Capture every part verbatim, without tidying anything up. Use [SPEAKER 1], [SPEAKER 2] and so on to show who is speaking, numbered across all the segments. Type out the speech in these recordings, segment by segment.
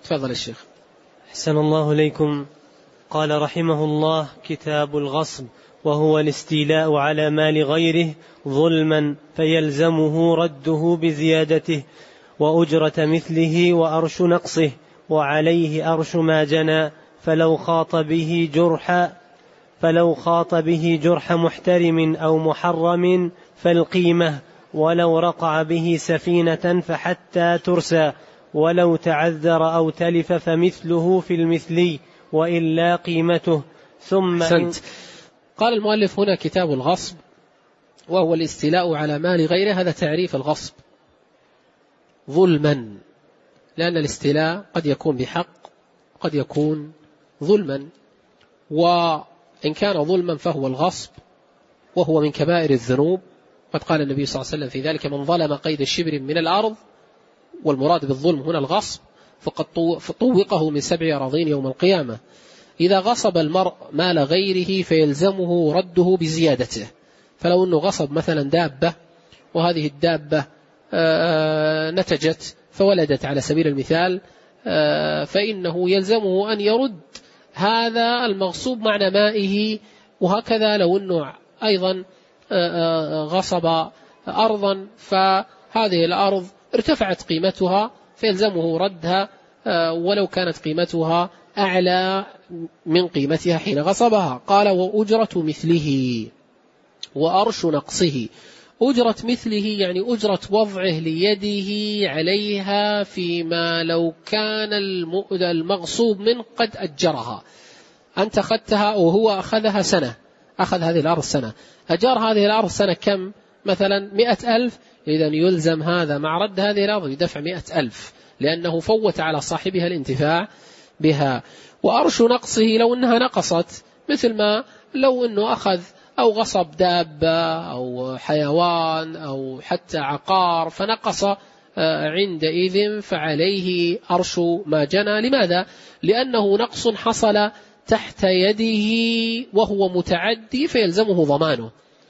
[SPEAKER 1] تفضل الشيخ.
[SPEAKER 2] أحسن الله إليكم. قال رحمه الله: كتاب الغصب، وهو الاستيلاء على مال غيره ظلما فيلزمه رده بزيادته وأجرة مثله وأرش نقصه، وعليه أرش ما جنى، فلو خاط به جرح فلو خاط به جرح محترم أو محرم فالقيمة، ولو رقع به سفينة فحتى ترسى، ولو تعذر أو تلف فمثله في المثلي وإلا قيمته. ثم
[SPEAKER 1] سنت. قال المؤلف هنا: كتاب الغصب، وهو الاستيلاء على مال غيره. هذا تعريف الغصب: ظلما، لأن الاستيلاء قد يكون بحق قد يكون ظلما، وإن كان ظلما فهو الغصب، وهو من كبائر الذنوب. قد قال النبي صلى الله عليه وسلم في ذلك: من ظلم قيد شبر من الأرض، والمراد بالظلم هنا الغصب، فقد طوقه من سبع أراضين يوم القيامة. إذا غصب المرء مال غيره فيلزمه رده بزيادته. فلو أنه غصب مثلا دابة، وهذه الدابة نتجت فولدت على سبيل المثال، فإنه يلزمه أن يرد هذا المغصوب مع نمائه. وهكذا لو أنه أيضا غصب أرضا، فهذه الأرض ارتفعت قيمتها فيلزمه ردها ولو كانت قيمتها أعلى من قيمتها حين غصبها. قال: وأجرة مثله وأرش نقصه. أجرة مثله يعني أجرة وضعه ليده عليها فيما لو كان المغصوب منه قد أجرها. أنت أخذتها وهو أخذها سنة، أخذ هذه الأرض سنة، أجار هذه الأرض سنة كم؟ مثلا مئة ألف. إذن يلزم هذا مع رد هذه الأرض يدفع مئة ألف، لأنه فوت على صاحبها الانتفاع بها. وأرش نقصه لو أنها نقصت، مثل ما لو أنه أخذ أو غصب دابة أو حيوان أو حتى عقار فنقص عندئذ، فعليه أرش ما جنى. لماذا؟ لأنه نقص حصل تحت يده وهو متعدي فيلزمه ضمانه.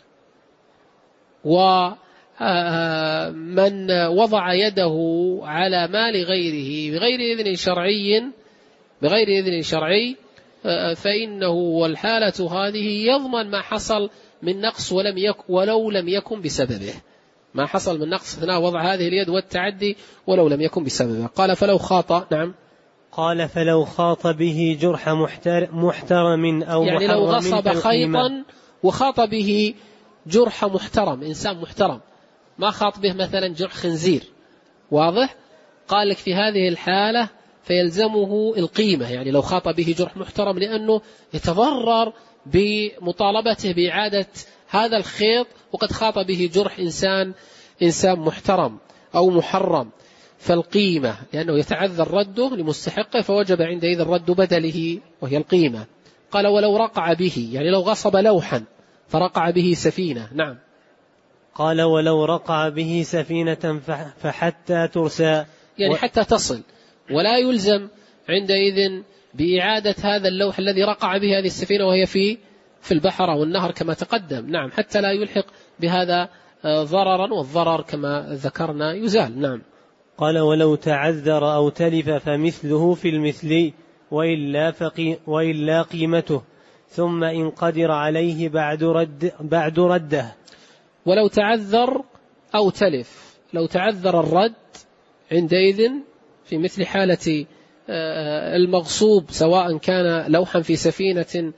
[SPEAKER 1] ومن وضع يده على مال غيره بغير إذن شرعي بغير إذن شرعي فإنه والحالة هذه يضمن ما حصل من نقص ولم يك ولو لم يكن بسببه، ما حصل من نقص أثناء وضع هذه اليد والتعدي ولو لم يكن بسببه. قال: فلو خاط. نعم.
[SPEAKER 2] قال: فلو خاط به جرح محترم أو
[SPEAKER 1] يعني
[SPEAKER 2] محرم،
[SPEAKER 1] لو غصب خيطا وخاط به جرح محترم، إنسان محترم، ما خاط به مثلا جرح خنزير، واضح؟ قال لك في هذه الحالة فيلزمه القيمة. يعني لو خاط به جرح محترم لأنه يتضرر بمطالبته بإعادة هذا الخيط، وقد خاط به جرح إنسان إنسان محترم أو محرم، فالقيمة، لأنه يتعذر رده لمستحقه فوجب عندئذ رد بدله وهي القيمة. قال: ولو رقع به، يعني لو غصب لوحا فرقع به سفينة. نعم.
[SPEAKER 2] قال: ولو رقع به سفينة فحتى ترسى،
[SPEAKER 1] يعني حتى تصل، ولا يلزم عندئذ بإعادة هذا اللوح الذي رقع به هذه السفينة وهي في في البحر أو النهر كما تقدم. نعم، حتى لا يلحق بهذا ضررا، والضرر كما ذكرنا يزال. نعم.
[SPEAKER 2] قال: ولو تعذر أو تلف فمثله في المثل وإلا, فقي وإلا قيمته، ثم إن قدر عليه بعد, رد بعد رده.
[SPEAKER 1] ولو تعذر أو تلف، لو تعذر الرد عندئذ في مثل حالة المغصوب، سواء كان لوحا في سفينة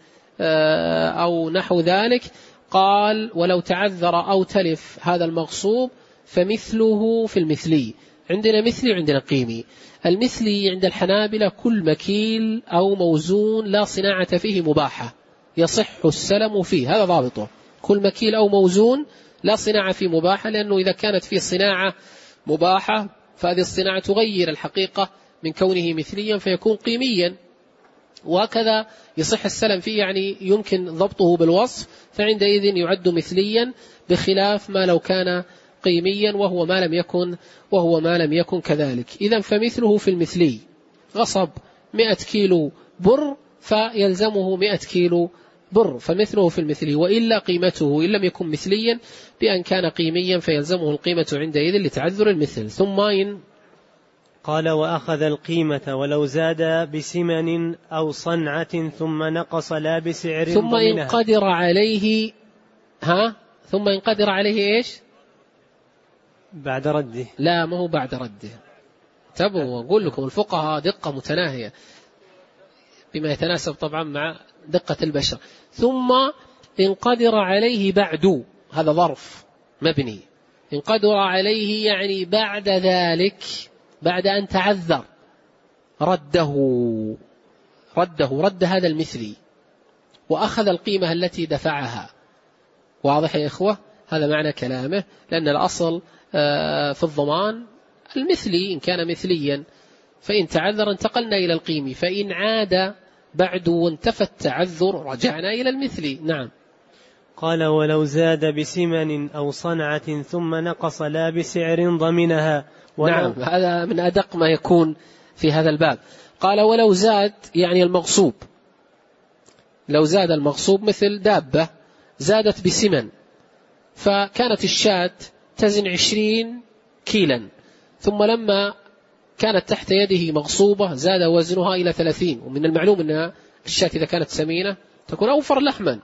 [SPEAKER 1] أو نحو ذلك. قال: ولو تعذر أو تلف هذا المغصوب فمثله في المثلي. عندنا مثلي وعندنا قيمي. المثلي عند الحنابلة كل مكيل أو موزون لا صناعة فيه مباحة يصح السلم فيه، هذا ضابطه. كل مكيل أو موزون لا صناعة فيه مباحة، لأنه إذا كانت فيه صناعة مباحة فهذه الصناعة تغير الحقيقة من كونه مثليا فيكون قيميا. وهكذا يصح السلم فيه، يعني يمكن ضبطه بالوصف، فعندئذ يعد مثليا، بخلاف ما لو كان قيميا وهو ما لم يكن وهو ما لم يكن كذلك. إذن فمثله في المثلي، غصب مئة كيلو بر فيلزمه مئة كيلو بر، فمثله في المثلي، وإلا قيمته إن لم يكن مثليا بأن كان قيميا فيلزمه القيمة عندئذ لتعذر المثل. ثم إن
[SPEAKER 2] قال وأخذ القيمة ولو زاد بسمن أو صنعة ثم نقص لا بسعر
[SPEAKER 1] ثم إن
[SPEAKER 2] ضمنها.
[SPEAKER 1] قدر عليه ها ثم إن قدر عليه إيش
[SPEAKER 2] بعد رده.
[SPEAKER 1] لا ما هو بعد رده. تبوا أقول لكم الفقهاء دقة متناهية بما يتناسب طبعا مع دقة البشر. ثم إن قدر عليه بعد، هذا ظرف مبني، إن قدر عليه يعني بعد ذلك، بعد أن تعذر رده رده رد هذا المثلي وأخذ القيمة التي دفعها. واضح يا إخوة؟ هذا معنى كلامه، لأن الأصل في الضمان المثلي إن كان مثليا، فإن تعذر انتقلنا إلى القيمة، فإن عاد بعد وانتفى التعذر رجعنا إلى المثلي. نعم.
[SPEAKER 2] قال ولو زاد بسمن أو صنعة ثم نقص لا بسعر ضمنها.
[SPEAKER 1] نعم، هذا من أدق ما يكون في هذا الباب. قال ولو زاد يعني المغصوب، لو زاد المغصوب مثل دابة زادت بسمن، فكانت الشاة تزن عشرين كيلا، ثم لما كانت تحت يده مغصوبة زاد وزنها إلى ثلاثين، ومن المعلوم أن الشاة إذا كانت سمينة تكون أوفر لحما،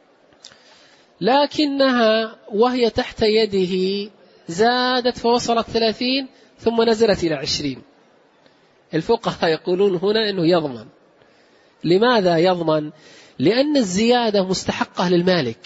[SPEAKER 1] لكنها وهي تحت يده زادت فوصلت ثلاثين ثم نزلت إلى عشرين. الفقهاء يقولون هنا أنه يضمن. لماذا يضمن؟ لأن الزيادة مستحقة للمالك،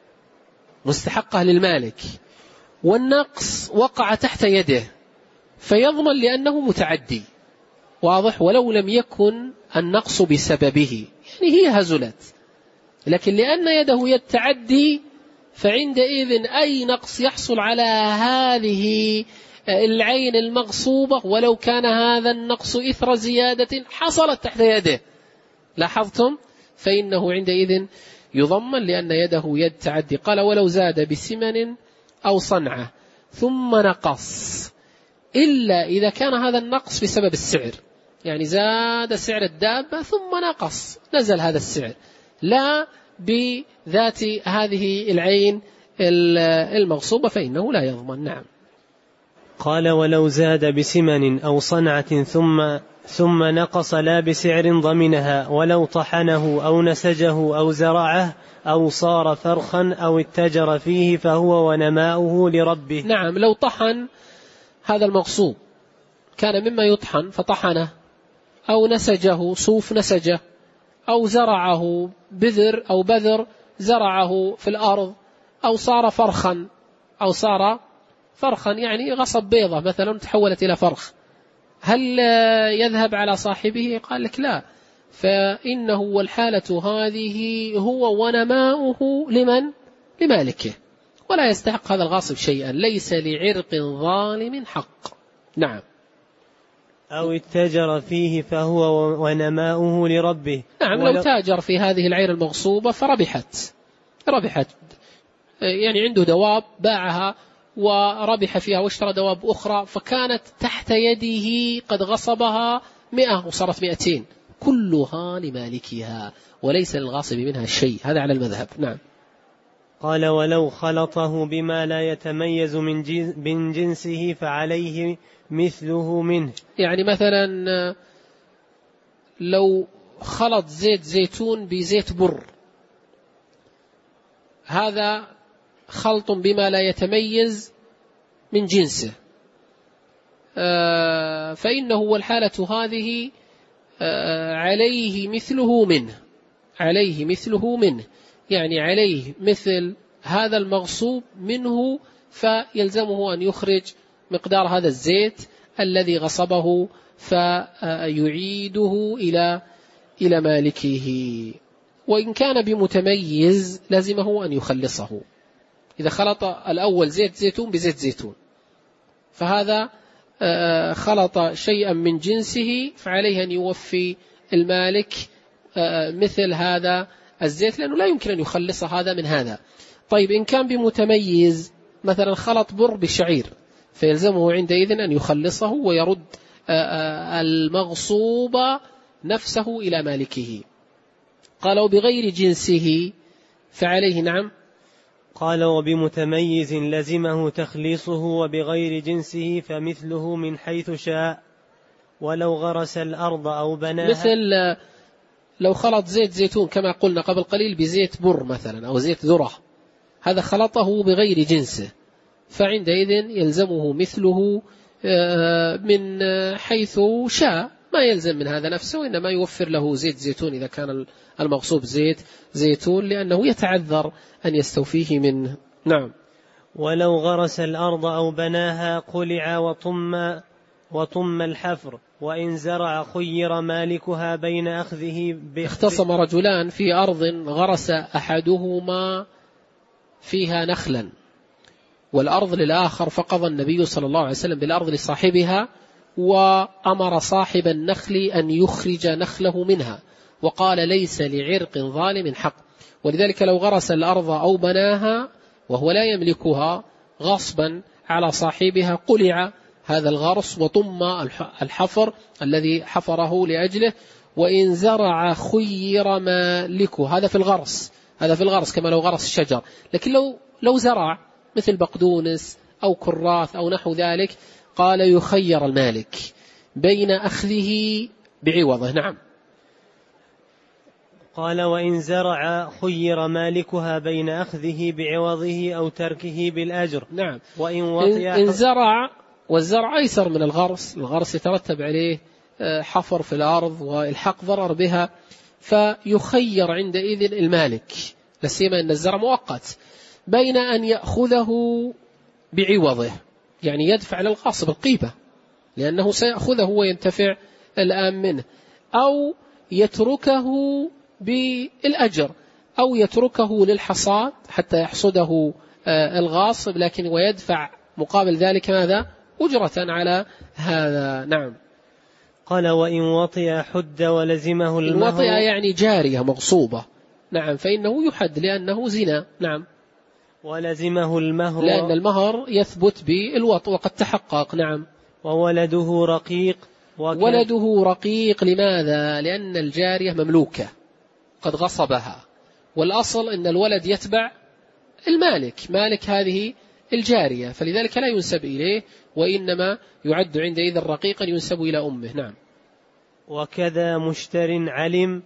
[SPEAKER 1] مستحقة للمالك، والنقص وقع تحت يده فيضمن لأنه متعدي. واضح؟ ولو لم يكن النقص بسببه، يعني هي هزلت، لكن لأن يده يد تعدي فعندئذ أي نقص يحصل على هذه العين المغصوبة ولو كان هذا النقص إثر زيادة حصلت تحت يده، لاحظتم؟ فإنه عندئذ يضمن لأن يده يد تعدي. قال ولو زاد بسمن أو صنعة ثم نقص، إلا إذا كان هذا النقص بسبب السعر، يعني زاد سعر الدابة ثم نقص نزل هذا السعر، لا بذات هذه العين المغصوبة، فإنه لا يضمن. نعم.
[SPEAKER 2] قال ولو زاد بسمن أو صنعة ثم ثم نقص لا بسعر ضمنها، ولو طحنه أو نسجه أو زرعه أو صار فرخا أو اتجر فيه فهو ونماؤه لربه.
[SPEAKER 1] نعم، لو طحن هذا المغصوب كان مما يطحن فطحنه، أو نسجه صوف نسجه، أو زرعه بذر أو بذر زرعه في الأرض، أو صار فرخا، أو صار فرخا يعني غصب بيضة مثلا تحولت إلى فرخ، هل يذهب على صاحبه؟ قال لك لا، فإنه والحالة هذه هو ونماؤه لمن؟ لمالكه، ولا يستحق هذا الغاصب شيئا، ليس لعرق ظالم حق. نعم.
[SPEAKER 2] أو اتجر فيه فهو ونماؤه لربه.
[SPEAKER 1] نعم، لو تاجر في هذه العير المغصوبة فربحت ربحت يعني عنده دواب باعها وربح فيها واشترى دواب أخرى، فكانت تحت يده قد غصبها مئة وصارت مئتين، كلها لمالكها وليس للغاصب منها شيء، هذا على المذهب. نعم.
[SPEAKER 2] قال ولو خلطه بما لا يتميز من جنسه فعليه مثله منه.
[SPEAKER 1] يعني مثلا لو خلط زيت زيتون بزيت بر، هذا خلط بما لا يتميز من جنسه، فإنه والحالة هذه عليه مثله منه، عليه مثله منه يعني عليه مثل هذا المغصوب منه، فيلزمه أن يخرج مقدار هذا الزيت الذي غصبه فيعيده إلى إلى مالكه. وإن كان بمتميز لازمه أن يخلصه، إذا خلط الأول زيت زيتون بزيت زيتون فهذا خلط شيئا من جنسه، فعليه أن يوفي المالك مثل هذا الزيت، لأنه لا يمكن أن يخلص هذا من هذا. طيب إن كان بمتميز مثلا خلط بر بشعير، فيلزمه عندئذ أن يخلصه ويرد المغصوب نفسه إلى مالكه. قالوا بغير جنسه فعليه. نعم.
[SPEAKER 2] قال وبمتميز لزمه تخليصه، وبغير جنسه فمثله من حيث شاء. ولو غرس الأرض أو بناها،
[SPEAKER 1] مثل لو خلط زيت زيتون كما قلنا قبل قليل بزيت بر مثلا أو زيت ذرة، هذا خلطه بغير جنسه، فعندئذ يلزمه مثله من حيث شاء، ما يلزم من هذا نفسه، وإنما يوفر له زيت زيتون إذا كان المغصوب زيت زيتون، لأنه يتعذر أن يستوفيه منه. نعم.
[SPEAKER 2] ولو غرس الأرض أو بناها قلع وطم وطم الحفر، وإن زرع خير مالكها بين أخذه.
[SPEAKER 1] اختصم رجلان في أرض غرس أحدهما فيها نخلا والأرض للآخر، فقضى النبي صلى الله عليه وسلم بالأرض لصاحبها، وأمر صاحب النخل أن يخرج نخله منها، وقال ليس لعرق ظالم حق. ولذلك لو غرس الأرض أو بناها وهو لا يملكها غصبا على صاحبها قلع هذا الغرس وطم الحفر الذي حفره لأجله. وإن زرع خير مالكه، هذا في الغرس، هذا في الغرس كما لو غرس الشجر. لكن لو لو زرع مثل بقدونس أو كراث أو نحو ذلك، قال يخير المالك بين أخذه بعوضه. نعم.
[SPEAKER 2] قال وإن زرع خير مالكها بين أخذه بعوضه أو تركه بالأجر.
[SPEAKER 1] نعم.
[SPEAKER 2] وإن
[SPEAKER 1] وطي إن زرع، والزرع أيسر من الغرس، الغرس يترتب عليه حفر في الأرض والحق ضرر بها، فيخير عندئذ المالك، لسيما أن الزرع مؤقت، بين أن يأخذه بعوضه، يعني يدفع للغاصب القيمة لأنه سيأخذه وينتفع الآن منه، أو يتركه بالأجر، أو يتركه للحصاد حتى يحصده الغاصب، لكن ويدفع مقابل ذلك ماذا؟ أجرة على هذا. نعم.
[SPEAKER 2] قال وإن وطئ حد ولزمه المهر.
[SPEAKER 1] الوطئ يعني جارية مغصوبة. نعم، فإنه يحد لأنه زنا. نعم.
[SPEAKER 2] ولزمه المهر،
[SPEAKER 1] لأن المهر يثبت بالوطء وقد تحقق. نعم.
[SPEAKER 2] وولده رقيق.
[SPEAKER 1] ولده رقيق لماذا؟ لأن الجارية مملوكة قد غصبها، والأصل أن الولد يتبع المالك، مالك هذه الجارية، فلذلك لا ينسب إليه، وإنما يعد عندئذ رقيقا ينسب إلى أمه. نعم.
[SPEAKER 2] وكذا مشتر علم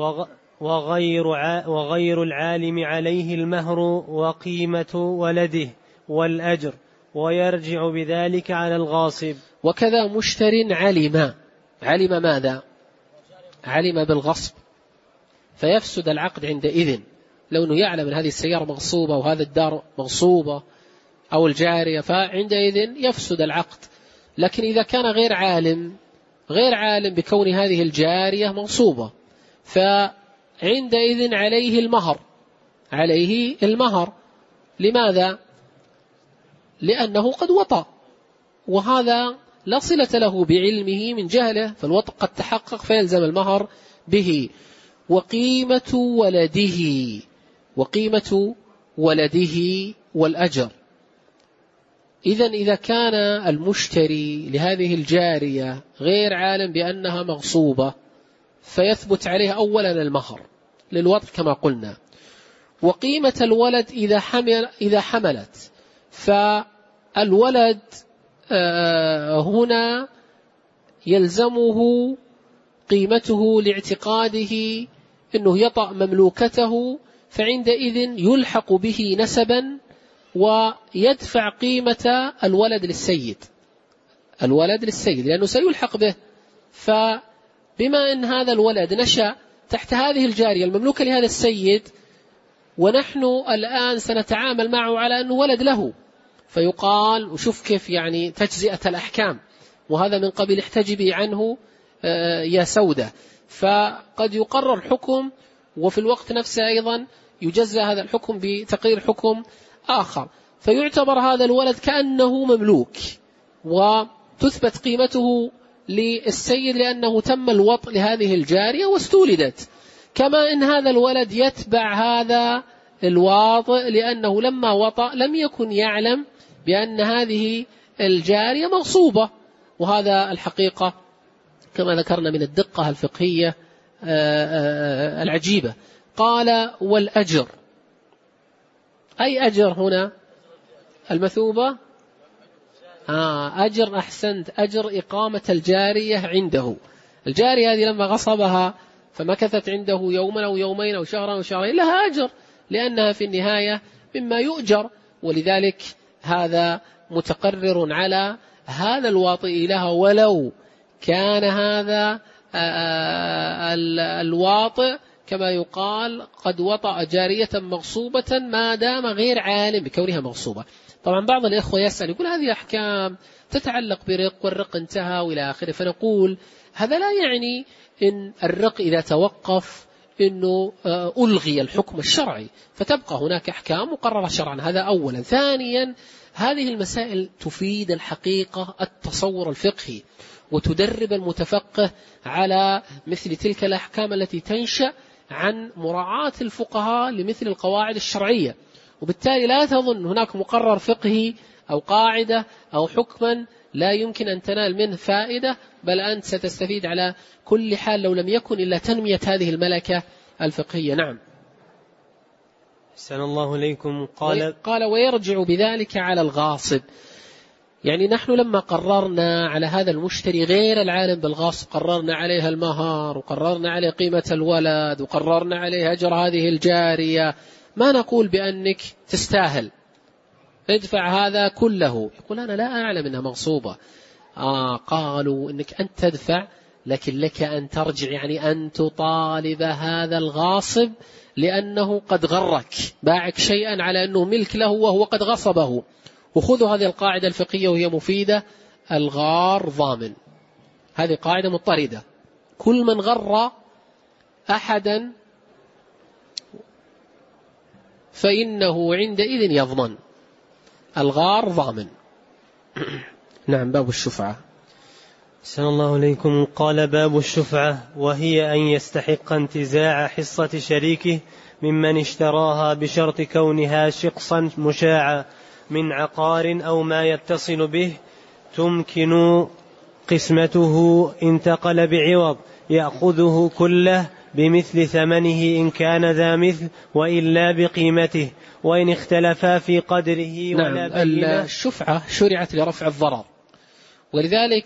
[SPEAKER 2] وغير وغير العالم عليه المهر وقيمة ولده والأجر، ويرجع بذلك على الغاصب.
[SPEAKER 1] وكذا مشتر علم، علم ماذا؟ علم بالغصب، فيفسد العقد عندئذ، لو أنه يعلم أن هذه السيارة مغصوبة وهذا الدار مغصوبة أو الجارية، فعندئذ يفسد العقد. لكن إذا كان غير عالم، غير عالم بكون هذه الجارية مغصوبة، فعندئذ عليه المهر، عليه المهر. لماذا؟ لأنه قد وطأ، وهذا لا صلة له بعلمه من جهله، فالوطأ قد تحقق فيلزم المهر به. وقيمة ولده، وقيمة ولده والأجر. إذن إذا كان المشتري لهذه الجارية غير عالم بأنها مغصوبة، فيثبت عليه أولا المهر للوطء كما قلنا، وقيمة الولد إذا حمل إذا حملت، فالولد هنا يلزمه قيمته لاعتقاده أنه يطأ مملوكته، فعندئذ يلحق به نسبا ويدفع قيمة الولد للسيد، الولد للسيد لأنه سيلحق به. فبما أن هذا الولد نشأ تحت هذه الجارية المملوكة لهذا السيد، ونحن الآن سنتعامل معه على أنه ولد له، فيقال وشوف كيف يعني تجزئة الأحكام، وهذا من قبيل احتجبي عنه يا سودة، فقد يقرر حكم وفي الوقت نفسه أيضا يجزى هذا الحكم بتقرير حكم آخر، فيعتبر هذا الولد كأنه مملوك، وتثبت قيمته للسيد لأنه تم الوطء لهذه الجارية واستولدت. كما إن هذا الولد يتبع هذا الواطئ لأنه لما وطأ لم يكن يعلم بأن هذه الجارية مغصوبة، وهذا الحقيقة كما ذكرنا من الدقة الفقهية العجيبة. قال والأجر، أي أجر هنا؟ المثوبة آه أجر أحسنت أجر إقامة الجارية عنده. الجارية هذه لما غصبها فمكثت عنده يوما أو يومين أو شهرا أو شهرين لها أجر، لأنها في النهاية مما يؤجر، ولذلك هذا متقرر على هذا الواطئ لها، ولو كان هذا الواطئ كما يقال قد وطأ جارية مغصوبة ما دام غير عالم بكونها مغصوبة. طبعا بعض الإخوة يسأل يقول هذه أحكام تتعلق برق والرق انتهى وإلى آخره، فنقول هذا لا يعني إن الرق إذا توقف إنه ألغي الحكم الشرعي، فتبقى هناك أحكام مقررة شرعا. هذا أولا. ثانيا هذه المسائل تفيد الحقيقة التصور الفقهي، وتدرب المتفقه على مثل تلك الأحكام التي تنشأ عن مراعاة الفقهاء لمثل القواعد الشرعية. وبالتالي لا تظن هناك مقرر فقهي أو قاعدة أو حكما لا يمكن أن تنال منه فائدة، بل أنت ستستفيد على كل حال لو لم يكن إلا تنمية هذه الملكة الفقهية. نعم.
[SPEAKER 2] أحسن الله إليكم. قال
[SPEAKER 1] قال ويرجع بذلك على الغاصب. يعني نحن لما قررنا على هذا المشتري غير العالم بالغاصب، قررنا عليها المهر وقررنا عليه قيمة الولد وقررنا عليه أجر هذه الجارية، ما نقول بأنك تستاهل ادفع هذا كله. يقول أنا لا أعلم أنها مغصوبة. آه قالوا إنك أنت تدفع، لكن لك أن ترجع، يعني أن تطالب هذا الغاصب لأنه قد غرك، باعك شيئا على أنه ملك له وهو قد غصبه. وخذوا هذه القاعدة الفقهية وهي مفيدة، الغار ضامن. هذه قاعدة مضطردة، كل من غر أحدا فإنه عندئذ يضمن. الغار ضامن. نعم. باب الشفعة.
[SPEAKER 2] أحسن الله إليكم. قال باب الشفعة، وهي أن يستحق انتزاع حصة شريكه ممن اشتراها بشرط كونها شقصا مشاعا من عقار أو ما يتصل به، تمكن قسمته انتقل بعوض، يأخذه كله بمثل ثمنه إن كان ذا مثل، وإلا بقيمته، وإن اختلفا في قدره ولا
[SPEAKER 1] نعم.
[SPEAKER 2] بينة.
[SPEAKER 1] الشفعة شرعت لرفع الضرر، ولذلك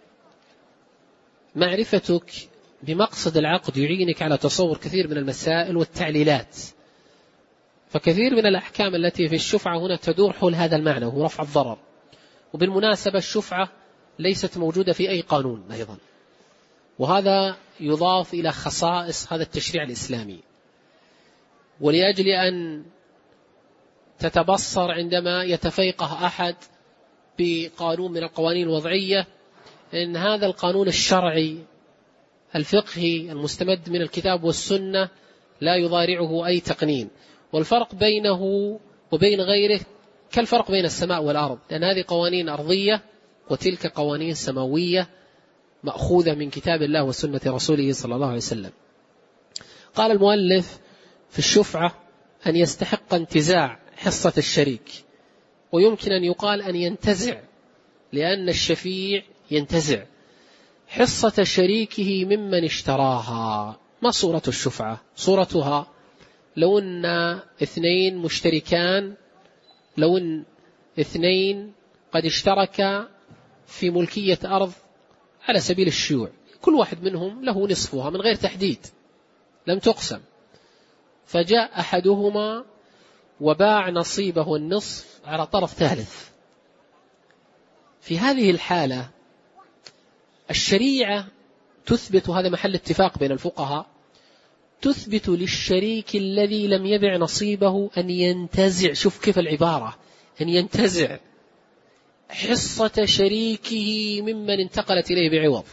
[SPEAKER 1] معرفتك بمقصد العقد يعينك على تصور كثير من المسائل والتعليلات. فكثير من الأحكام التي في الشفعة هنا تدور حول هذا المعنى وهو رفع الضرر. وبالمناسبة الشفعة ليست موجودة في أي قانون أيضا، وهذا يضاف إلى خصائص هذا التشريع الإسلامي. ولأجل أن تتبصر عندما يتفيقه أحد بقانون من القوانين الوضعية إن هذا القانون الشرعي الفقهي المستمد من الكتاب والسنة لا يضارعه أي تقنين، والفرق بينه وبين غيره كالفرق بين السماء والأرض، لأن هذه قوانين أرضية وتلك قوانين سماوية مأخوذة من كتاب الله وسنة رسوله صلى الله عليه وسلم. قال المؤلف في الشفعة أن يستحق انتزاع حصة الشريك، ويمكن أن يقال أن ينتزع، لأن الشفيع ينتزع حصة شريكه ممن اشتراها. ما صورة الشفعة؟ صورتها لو أن اثنين مشتركان، لو أن اثنين قد اشتركا في ملكية أرض على سبيل الشيوع، كل واحد منهم له نصفها من غير تحديد، لم تقسم، فجاء أحدهما وباع نصيبه النصف على طرف ثالث. في هذه الحالة الشريعة تثبت، هذا محل اتفاق بين الفقهاء، تثبت للشريك الذي لم يبع نصيبه أن ينتزع، شوف كيف العبارة، أن ينتزع حصة شريكه ممن انتقلت إليه بعوض،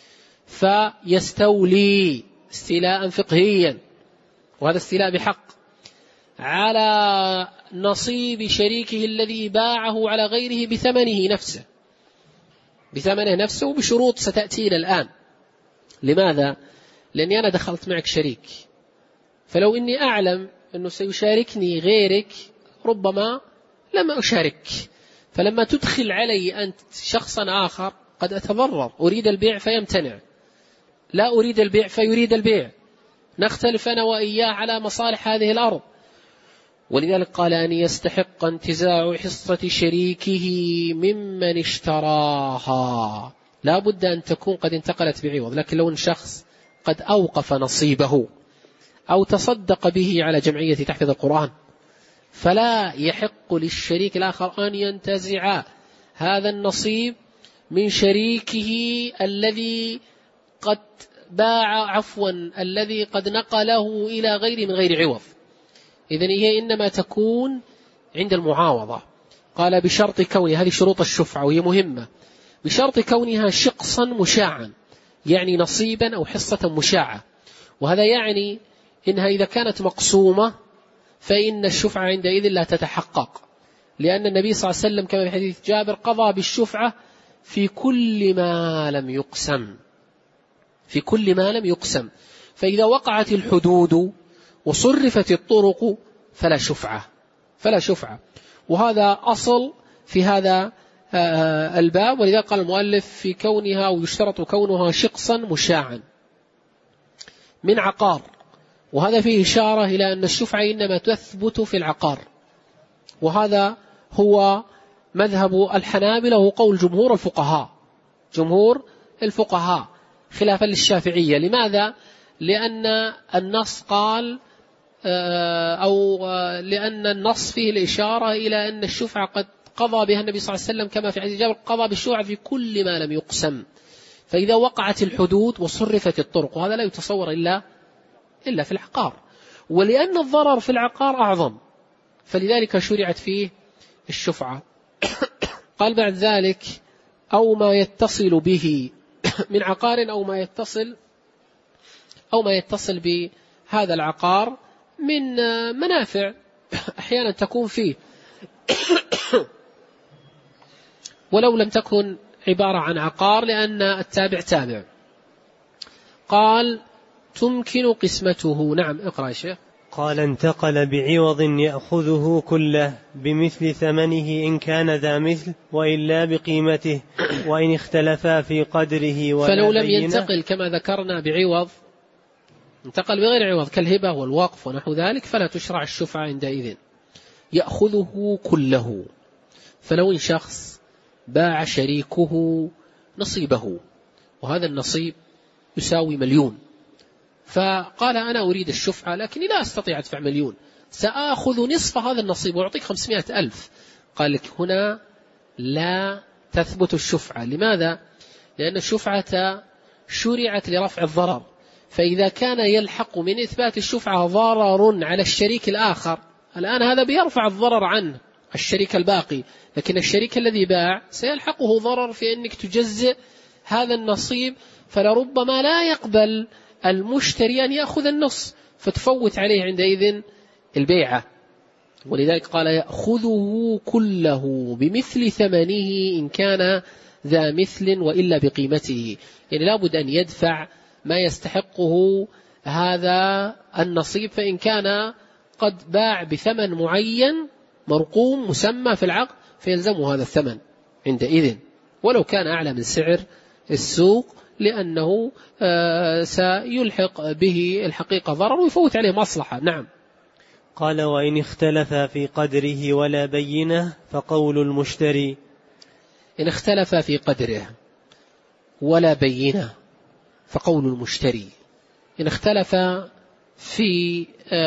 [SPEAKER 1] فيستولي استيلاء فقهيا، وهذا استيلاء بحق، على نصيب شريكه الذي باعه على غيره بثمنه نفسه، بثمنه نفسه بشروط ستأتينا الآن. لماذا؟ لأني أنا دخلت معك شريك، فلو إني أعلم أنه سيشاركني غيرك ربما لما أشارك، فلما تدخل علي أنت شخصا آخر قد أتضرر، أريد البيع فيمتنع، لا أريد البيع فيريد البيع، نختلف أنا وإياه على مصالح هذه الأرض، ولذلك قال أن يستحق انتزاع حصة شريكه ممن اشتراها، لا بد أن تكون قد انتقلت بعوض. لكن لو أن شخص قد أوقف نصيبه أو تصدق به على جمعية تحفظ القرآن، فلا يحق للشريك الآخر أن ينتزع هذا النصيب من شريكه الذي قد باع عفوا الذي قد نقله إلى غير من غير عوض. إذن هي إنما تكون عند المعاوضة. قال بشرط كونها، هذه شروط الشفعة وهي مهمة، بشرط كونها شقصا مشاعا، يعني نصيبا أو حصة مشاعة. وهذا يعني إنها إذا كانت مقسومة فإن الشفعة عندئذ لا تتحقق، لأن النبي صلى الله عليه وسلم كما في حديث جابر قضى بالشفعة في كل ما لم يقسم، في كل ما لم يقسم. فإذا وقعت الحدود وصرفت الطرق فلا شفعة، فلا شفعة. وهذا أصل في هذا الباب، ولذا قال المؤلف في كونها ويشترط كونها شقصا مشاعا من عقار. وهذا فيه إشارة إلى أن الشفعة إنما تثبت في العقار، وهذا هو مذهب الحنابلة وقول جمهور الفقهاء، جمهور الفقهاء خلافا للشافعية. لماذا؟ لأن النص قال أو لأن النص فيه الإشارة إلى أن الشفعة قد قضى بها النبي صلى الله عليه وسلم كما في حديث جابر قضى بالشفعة في كل ما لم يقسم. فإذا وقعت الحدود وصرفت الطرق، وهذا لا يتصور إلا إلا في العقار، ولأن الضرر في العقار أعظم فلذلك شرعت فيه الشفعة. قال بعد ذلك أو ما يتصل به من عقار أو ما يتصل أو ما يتصل بهذا العقار من منافع أحيانا تكون فيه ولو لم تكن عبارة عن عقار لأن التابع تابع. قال تمكن قسمته. نعم اقرأ يا شيخ.
[SPEAKER 2] قال انتقل بعوض يأخذه كله بمثل ثمنه إن كان ذا مثل وإلا بقيمته، وإن اختلفا في قدره ولا
[SPEAKER 1] فلو لم
[SPEAKER 2] بينه.
[SPEAKER 1] ينتقل كما ذكرنا بعوض، انتقل بغير عوض كالهبة والوقف ونحو ذلك، فلا تشرع الشفعة عندئذ. يأخذه كله، فلو إن شخص باع شريكه نصيبه وهذا النصيب يساوي مليون، فقال أنا أريد الشفعة لكني لا أستطيع أدفع مليون، سآخذ نصف هذا النصيب وأعطيك خمسمائة ألف. قال لك هنا لا تثبت الشفعة. لماذا؟ لأن الشفعة شرعت لرفع الضرر، فإذا كان يلحق من إثبات الشفعة ضرر على الشريك الآخر، الآن هذا بيرفع الضرر عنه الشريك الباقي، لكن الشريك الذي باع سيلحقه ضرر في أنك تجزئ هذا النصيب، فلربما لا يقبل المشتري أن يأخذ النص فتفوت عليه عندئذ البيعة. ولذلك قال يأخذه كله بمثل ثمنه إن كان ذا مثل وإلا بقيمته، يعني لابد أن يدفع ما يستحقه هذا النصيب، فإن كان قد باع بثمن معين مرقوم مسمى في العقد فيلزمه هذا الثمن عندئذ ولو كان أعلى من سعر السوق، لأنه سيلحق به الحقيقة ضرر ويفوت عليه مصلحة. نعم.
[SPEAKER 2] قال وإن اختلف في قدره ولا بينه فقول المشتري.
[SPEAKER 1] إن اختلف في قدره ولا بينه فقول المشتري. إن اختلف في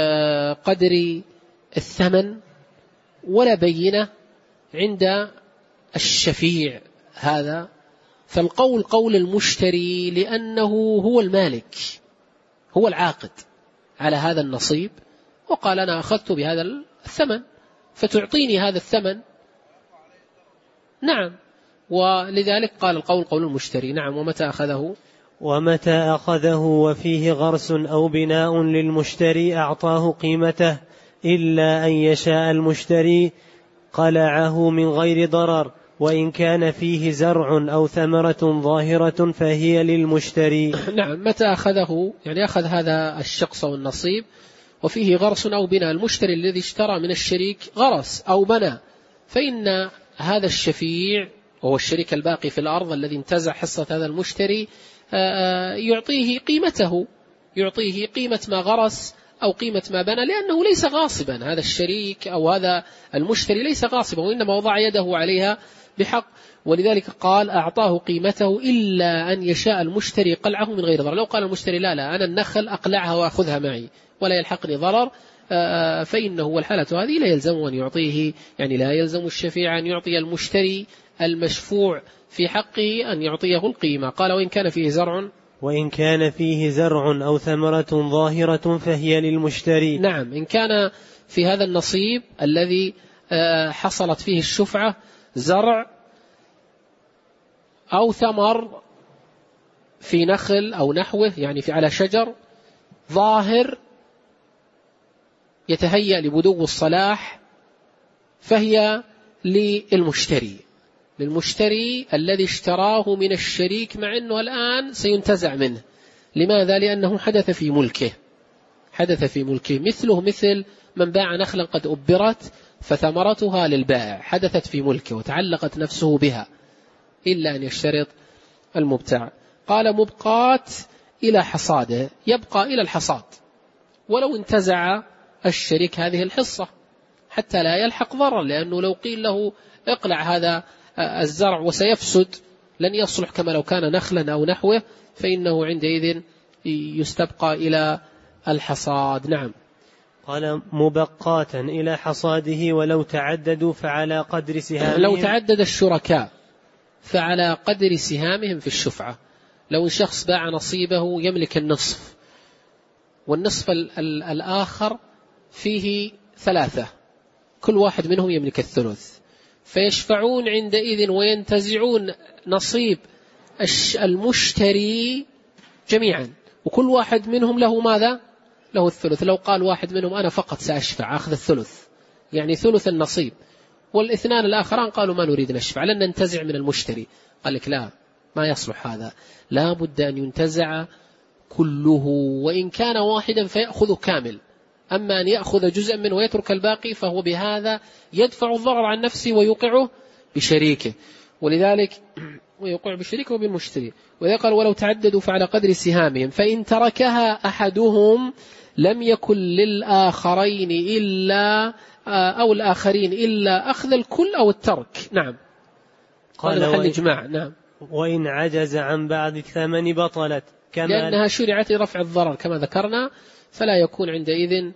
[SPEAKER 1] قدر الثمن ولا بينه عند الشفيع هذا، فالقول قول المشتري لأنه هو المالك، هو العاقد على هذا النصيب، وقال أنا أخذت بهذا الثمن فتعطيني هذا الثمن. نعم. ولذلك قال القول قول المشتري. نعم. ومتى أخذه
[SPEAKER 2] ومتى أخذه وفيه غرس أو بناء للمشتري أعطاه قيمته، إلا أن يشاء المشتري قلعه من غير ضرر، وإن كان فيه زرع أو ثمرة ظاهرة فهي للمشتري.
[SPEAKER 1] نعم. متى أخذه يعني أخذ هذا الشخص والنصيب وفيه غرس أو بناء، المشتري الذي اشترى من الشريك غرس أو بنى، فإن هذا الشفيع وهو الشريك الباقي في الأرض الذي انتزع حصة هذا المشتري يعطيه قيمته، يعطيه قيمة ما غرس أو قيمة ما بنى، لأنه ليس غاصبا، هذا الشريك أو هذا المشتري ليس غاصبا، وإنما وضع يده عليها بحق. ولذلك قال أعطاه قيمته إلا أن يشاء المشتري قلعه من غير ضرر. لو قال المشتري لا لا أنا النخل أقلعها وأخذها معي ولا يلحقني ضرر، فإنه والحالة هذه لا يلزم أن يعطيه، يعني لا يلزم الشفيع أن يعطي المشتري المشفوع في حقه أن يعطيه القيمة. قال وإن كان فيه زرع
[SPEAKER 2] وإن كان فيه زرع أو ثمرة ظاهرة فهي للمشتري.
[SPEAKER 1] نعم، إن كان في هذا النصيب الذي حصلت فيه الشفعة زرع أو ثمر في نخل أو نحوه، يعني في على شجر ظاهر يتهيأ لبدو الصلاح، فهي للمشتري للمشتري الذي اشتراه من الشريك، مع أنه الآن سينتزع منه. لماذا؟ لأنه حدث في ملكه حدث في ملكه مثله مثل من باع نخلا قد أبرت فثمرتها للبائع، حدثت في ملكه وتعلقت نفسه بها، إلا أن يشترط المبتاع. قال مبقات إلى حصاده، يبقى إلى الحصاد ولو انتزع الشريك هذه الحصة حتى لا يلحق ضرر، لأنه لو قيل له اقلع هذا الزرع وسيفسد لن يصلح كما لو كان نخلا أو نحوه، فإنه عندئذ يستبقى إلى الحصاد. نعم.
[SPEAKER 2] قال مبقاتا إلى حصاده ولو تعددوا فعلى قدر سهامهم.
[SPEAKER 1] لو تعدد الشركاء فعلى قدر سهامهم في الشفعة. لو الشخص باع نصيبه يملك النصف والنصف الآخر فيه ثلاثة، كل واحد منهم يملك الثلث، فيشفعون عندئذ وينتزعون نصيب المشتري جميعا، وكل واحد منهم له ماذا؟ له الثلث. لو قال واحد منهم أنا فقط سأشفع أخذ الثلث، يعني ثلث النصيب، والاثنان الآخران قالوا ما نريد نشفع لن ننتزع من المشتري، قال لك لا، ما يصلح هذا، لا بد أن ينتزع كله، وإن كان واحدا فيأخذ كامل، أما أن يأخذ جزءا منه ويترك الباقي فهو بهذا يدفع الضرر عن نفسه ويوقعه بشريكه، ولذلك ويوقع بشريكه وبالمشتري. وإذا قال ولو تعددوا فعلى قدر سهامهم، فإن تركها أحدهم لم يكن للآخرين إلا أو الآخرين إلا أخذ الكل أو الترك. نعم.
[SPEAKER 2] قال
[SPEAKER 1] محل إجماع. نعم.
[SPEAKER 2] وإن عجز عن بعض الثمن بطلت، كما
[SPEAKER 1] لأنها شرعت لرفع الضرر كما ذكرنا، فلا يكون عندئذ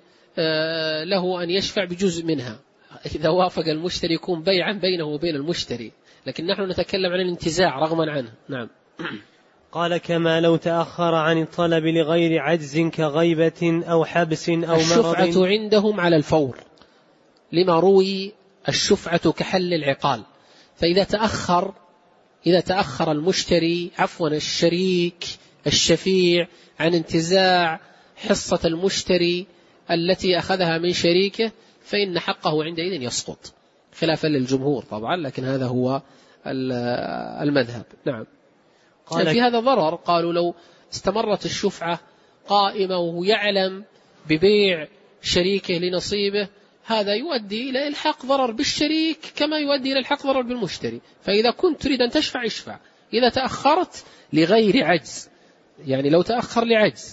[SPEAKER 1] له أن يشفع بجزء منها. إذا وافق المشتري يكون بيعا بينه وبين المشتري، لكن نحن نتكلم عن الانتزاع رغما عنه. نعم.
[SPEAKER 2] قال كما لو تأخر عن الطلب لغير عجز كغيبة أو حبس أو مرض.
[SPEAKER 1] الشفعة عندهم على الفور لما روي الشفعة كحل العقال، فإذا تأخر إذا تأخر المشتري عفوا الشريك الشفيع عن انتزاع حصة المشتري التي أخذها من شريكه فإن حقه عندئذ يسقط، خلافا للجمهور طبعا، لكن هذا هو المذهب. نعم. قال في هذا ضرر، قالوا لو استمرت الشفعة قائمة وهو يعلم ببيع شريكه لنصيبه، هذا يؤدي إلى إلحاق ضرر بالشريك كما يؤدي إلى إلحاق ضرر بالمشتري. فإذا كنت تريد أن تشفع اشفع، إذا تأخرت لغير عجز، يعني لو تأخر لعجز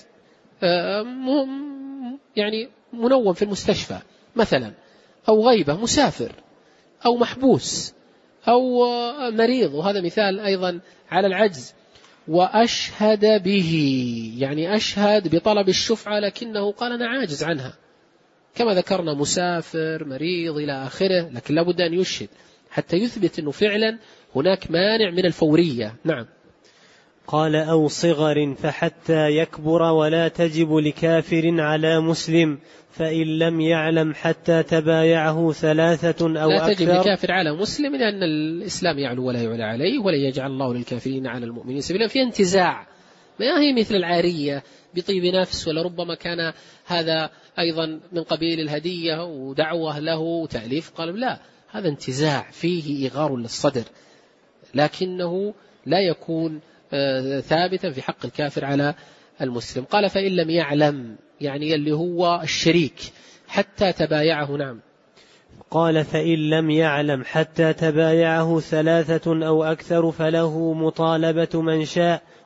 [SPEAKER 1] يعني منوم في المستشفى مثلا، أو غيبة مسافر، أو محبوس، أو مريض، وهذا مثال أيضا على العجز، وأشهد به، يعني أشهد بطلب الشفعة لكنه قال أنا عاجز عنها، كما ذكرنا مسافر مريض إلى آخره، لكن لابد أن يشهد حتى يثبت أنه فعلا هناك مانع من الفورية. نعم.
[SPEAKER 2] قال أو صغر فحتى يكبر ولا تجب لكافر على مسلم، فإن لم يعلم حتى تبايعه ثلاثة أو
[SPEAKER 1] لا
[SPEAKER 2] أكثر.
[SPEAKER 1] تجب لكافر على مسلم، لأن الإسلام يعلو ولا يعلى عليه، ولا يجعل الله للكافرين على المؤمنين سبيلا. في انتزاع، ما هي مثل العارية بطيب نفس، ولربما كان هذا أيضا من قبيل الهدية ودعوة له وتأليف قلب، لا، هذا انتزاع فيه إغار للصدر، لكنه لا يكون ثابتا في حق الكافر على المسلم. قال فإن لم يعلم، يعني اللي هو الشريك، حتى تبايعه. نعم.
[SPEAKER 2] قال فإن لم يعلم حتى تبايعه ثلاثة أو أكثر فله مطالبة من شاء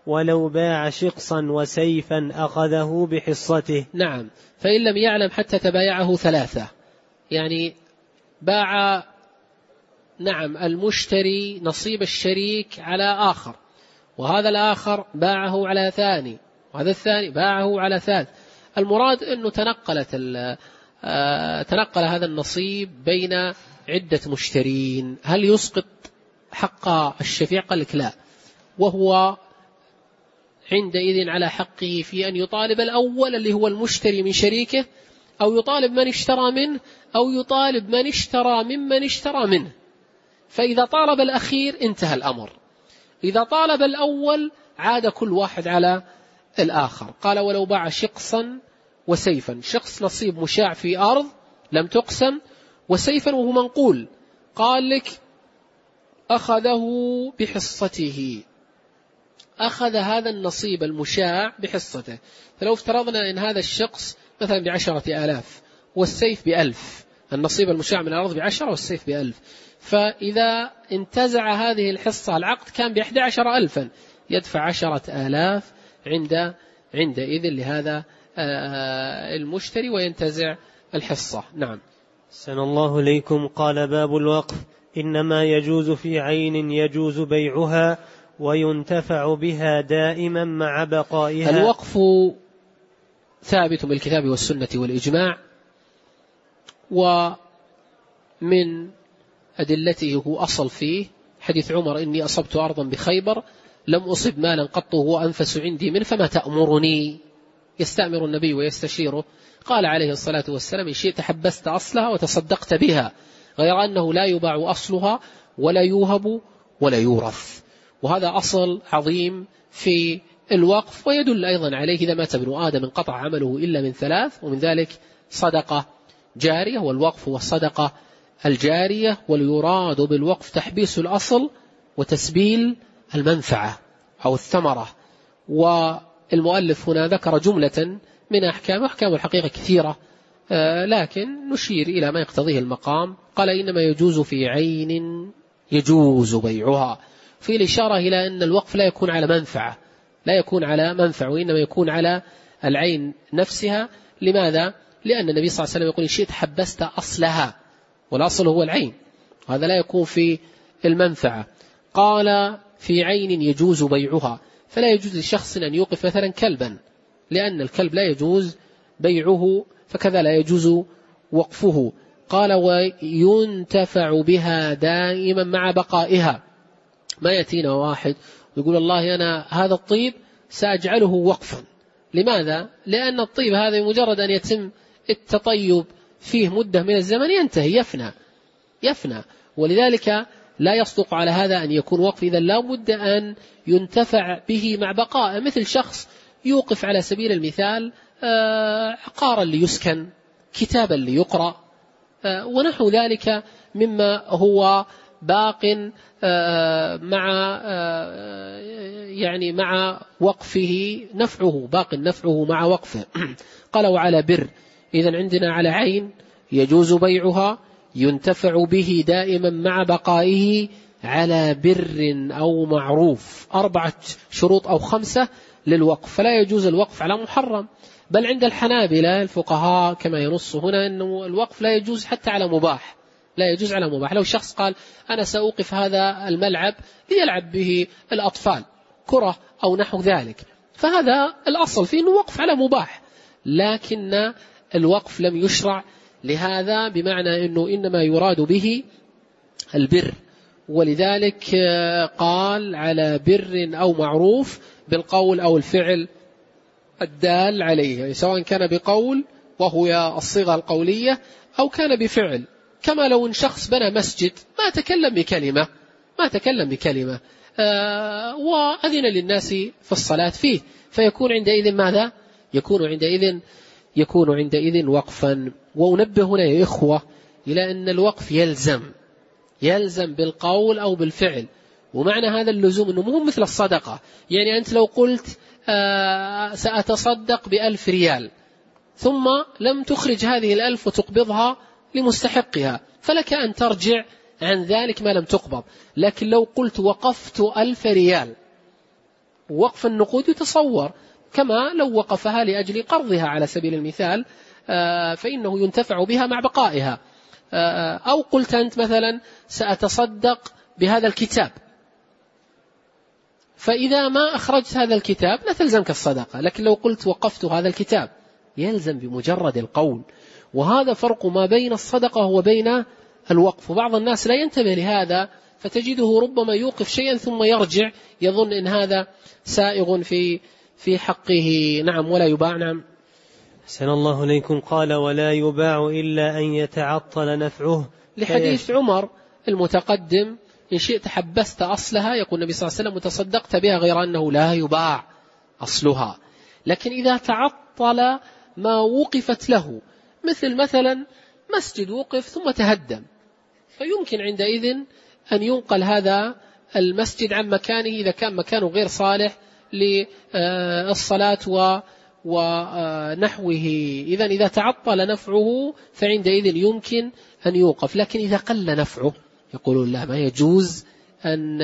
[SPEAKER 2] ولو باع شقصا وسيفا أخذه بحصته.
[SPEAKER 1] نعم. فإن لم يعلم حتى تبايعه ثلاثة، يعني باع نعم المشتري نصيب الشريك على آخر، وهذا الآخر باعه على ثاني، وهذا الثاني باعه على ثالث. المراد أنه تنقلت تنقل هذا النصيب بين عدة مشترين. هل يسقط حق الشفيع؟ قال لك لا، وهو عندئذ على حقه في أن يطالب الأول اللي هو المشتري من شريكه، أو يطالب من اشترى منه، أو يطالب من اشترى ممن اشترى منه. فإذا طالب الأخير انتهى الأمر، إذا طالب الأول عاد كل واحد على الآخر. قال ولو باع شقصا وسيفا، شخص نصيب مشاع في أرض لم تقسم، وسيفا وهو منقول، قال لك أخذه بحصته، أخذ هذا النصيب المشاع بحصته. فلو افترضنا أن هذا الشخص مثلا بعشرة آلاف والسيف بألف، النصيب المشاع من الأرض بعشرة والسيف بألف، فإذا انتزع هذه الحصة العقد كان بأحد عشر ألفا، يدفع عشرة آلاف عند عندئذ لهذا المشتري وينتزع الحصة. نعم.
[SPEAKER 2] سن الله إليكم. قال باب الوقف: إنما يجوز في عين يجوز بيعها وينتفع بها دائما مع بقائها.
[SPEAKER 1] الوقف ثابت بالكتاب والسنة والإجماع، ومن أدلته هو أصل فيه حديث عمر: إني أصبت أرضا بخيبر لم أصب مالا قط هو أنفس عندي منه فما تأمرني. يستأمر النبي ويستشيره، قال عليه الصلاة والسلام: إن شئت حبست أصلها وتصدقت بها، غير أنه لا يباع أصلها ولا يوهب ولا يورث. وهذا أصل عظيم في الوقف، ويدل أيضا عليه: إذا مات ابن آدم انقطع عمله إلا من ثلاث، ومن ذلك صدقة جارية. والوقف هو الصدقة الجارية، واليراد بالوقف تحبيس الأصل وتسبيل المنفعة أو الثمرة. والمؤلف هنا ذكر جملة من أحكام، أحكام الحقيقة كثيرة، لكن نشير إلى ما يقتضيه المقام. قال: إنما يجوز في عين يجوز بيعها، في الإشارة إلى أن الوقف لا يكون على منفعة، لا يكون على منفعة، وإنما يكون على العين نفسها. لماذا؟ لأن النبي صلى الله عليه وسلم يقول: إن شئت حبست أصلها، والأصل هو العين، وهذا لا يكون في المنفعة. قال: في عين يجوز بيعها، فلا يجوز لشخص أن يوقف مثلا كلبا، لأن الكلب لا يجوز بيعه، فكذا لا يجوز وقفه. قال: وينتفع بها دائما مع بقائها. ما يأتينا واحد ويقول: الله أنا هذا الطيب سأجعله وقفا. لماذا؟ لأن الطيب هذا مجرد أن يتم التطيب فيه مدة من الزمن ينتهي، يفنى يفنى ولذلك لا يصدق على هذا أن يكون وقف. إذا لا بد أن ينتفع به مع بقاء، مثل شخص يوقف على سبيل المثال عقارا ليسكن، كتابا ليقرأ، ونحو ذلك مما هو باق مع يعني مع وقفه نفعه، باق نفعه مع وقفه. قال: وعلى بر، إذن عندنا على عين يجوز بيعها، ينتفع به دائما مع بقائه، على بر أو معروف. أربعة شروط أو خمسة للوقف، فلا يجوز الوقف على محرم. بل عند الحنابلة الفقهاء كما ينص هنا أنه الوقف لا يجوز حتى على مباح، لا يجوز على مباح. لو شخص قال: أنا سأوقف هذا الملعب ليلعب به الأطفال كرة أو نحو ذلك، فهذا الأصل فيه أنه وقف على مباح، لكن الوقف لم يشرع لهذا، بمعنى أنه إنما يراد به البر. ولذلك قال: على بر أو معروف، بالقول أو الفعل الدال عليه، يعني سواء كان بقول وهو الصيغة القولية أو كان بفعل. كما لو ان شخص بنى مسجد ما تكلم بكلمة ما تكلم بكلمة آه وأذن للناس في الصلاة فيه، فيكون عندئذ ماذا؟ يكون عندئذ يكون عندئذ وقفا. وأنبه هنا يا إخوة إلى أن الوقف يلزم يلزم بالقول أو بالفعل. ومعنى هذا اللزوم أنه مو مثل الصدقة، يعني أنت لو قلت آه سأتصدق بألف ريال ثم لم تخرج هذه الألف وتقبضها لمستحقها، فلك أن ترجع عن ذلك ما لم تقبض. لكن لو قلت وقفت ألف ريال ووقف النقود يتصور، كما لو وقفها لأجل قرضها على سبيل المثال فإنه ينتفع بها مع بقائها. أو قلت أنت مثلا سأتصدق بهذا الكتاب، فإذا ما أخرجت هذا الكتاب لا تلزمك الصدقة، لكن لو قلت وقفت هذا الكتاب يلزم بمجرد القول. وهذا فرق ما بين الصدقة وبين الوقف. وبعض الناس لا ينتبه لهذا، فتجده ربما يوقف شيئا ثم يرجع يظن إن هذا سائغ في في حقه. نعم، ولا يباع. نعم.
[SPEAKER 2] أحسن الله إليكم. قال ولا يباع إلا أن يتعطل نفعه،
[SPEAKER 1] لحديث عمر المتقدم إن شئت حبست أصلها، يقول النبي صلى الله عليه وسلم وتصدقت بها، غير أنه لا يباع أصلها. لكن إذا تعطل ما وقفت له، مثل مثلا مسجد وقف ثم تهدم، فيمكن عندئذ أن ينقل هذا المسجد عن مكانه إذا كان مكانه غير صالح للصلاة ونحوه. إذن إذا تعطل نفعه فعندئذ يمكن أن يوقف. لكن إذا قل نفعه يقولون لا، ما يجوز أن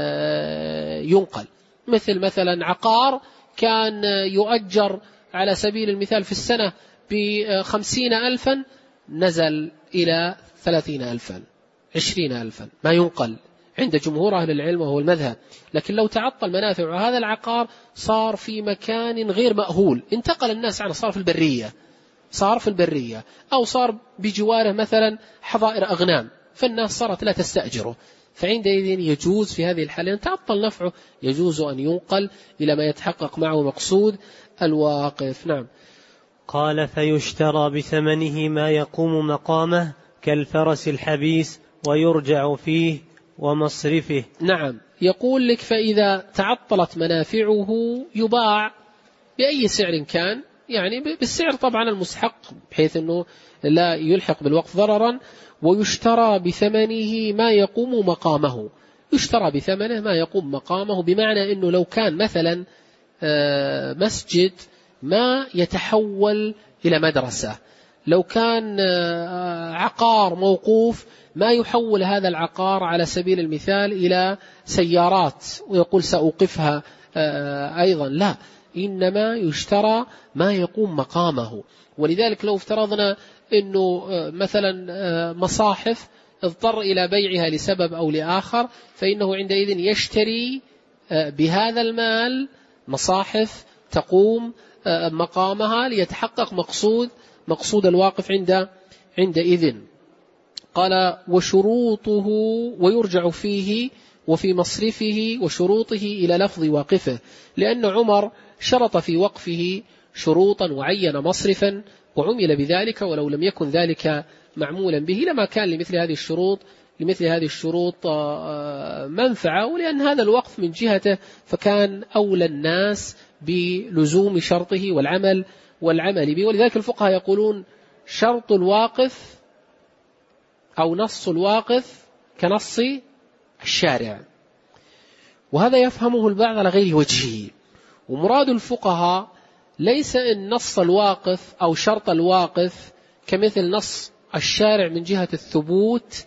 [SPEAKER 1] ينقل. مثل مثلا عقار كان يؤجر على سبيل المثال في السنة بخمسين ألفا، نزل إلى ثلاثين ألفا، عشرين ألفا، ما ينقل عند جمهور أهل العلم وهو المذهب. لكن لو تعطل منافع هذا العقار صار في مكان غير مأهول، انتقل الناس عنه، صار في البرية صار في البرية أو صار بجواره مثلا حظائر أغنام، فالناس صارت لا تستأجره، فعندئذ يجوز في هذه الحالة أن تعطل نفعه، يجوز أن ينقل إلى ما يتحقق معه مقصود الواقف. نعم.
[SPEAKER 2] قال فيشترى بثمنه ما يقوم مقامه كالفرس الحبيس ويرجع فيه ومصرفه.
[SPEAKER 1] نعم، يقول لك فإذا تعطلت منافعه يباع بأي سعر كان، يعني بالسعر طبعا المستحق بحيث أنه لا يلحق بالوقف ضررا، ويشترى بثمنه ما يقوم مقامه. يشترى بثمنه ما يقوم مقامه بمعنى أنه لو كان مثلا مسجد ما يتحول إلى مدرسة، لو كان عقار موقوف ما يحول هذا العقار على سبيل المثال إلى سيارات ويقول سأوقفها أيضا، لا، إنما يشترى ما يقوم مقامه. ولذلك لو افترضنا أنه مثلا مصاحف اضطر إلى بيعها لسبب أو لآخر، فإنه عندئذ يشتري بهذا المال مصاحف تقوم مقامها ليتحقق مقصود مقصود الواقف عند عندئذ. قال وشروطه ويرجع فيه وفي مصرفه وشروطه إلى لفظ واقفه، لأن عمر شرط في وقفه شروطا وعين مصرفا وعمل بذلك، ولو لم يكن ذلك معمولا به لما كان لمثل هذه الشروط لمثل هذه الشروط منفعة، ولأن هذا الوقف من جهته فكان أولى الناس بلزوم شرطه والعمل والعمل به. ولذلك الفقهاء يقولون شرط الواقف أو نص الواقف كنص الشارع، وهذا يفهمه البعض على غير وجهه. ومراد الفقهاء ليس أن نص الواقف أو شرط الواقف كمثل نص الشارع من جهة الثبوت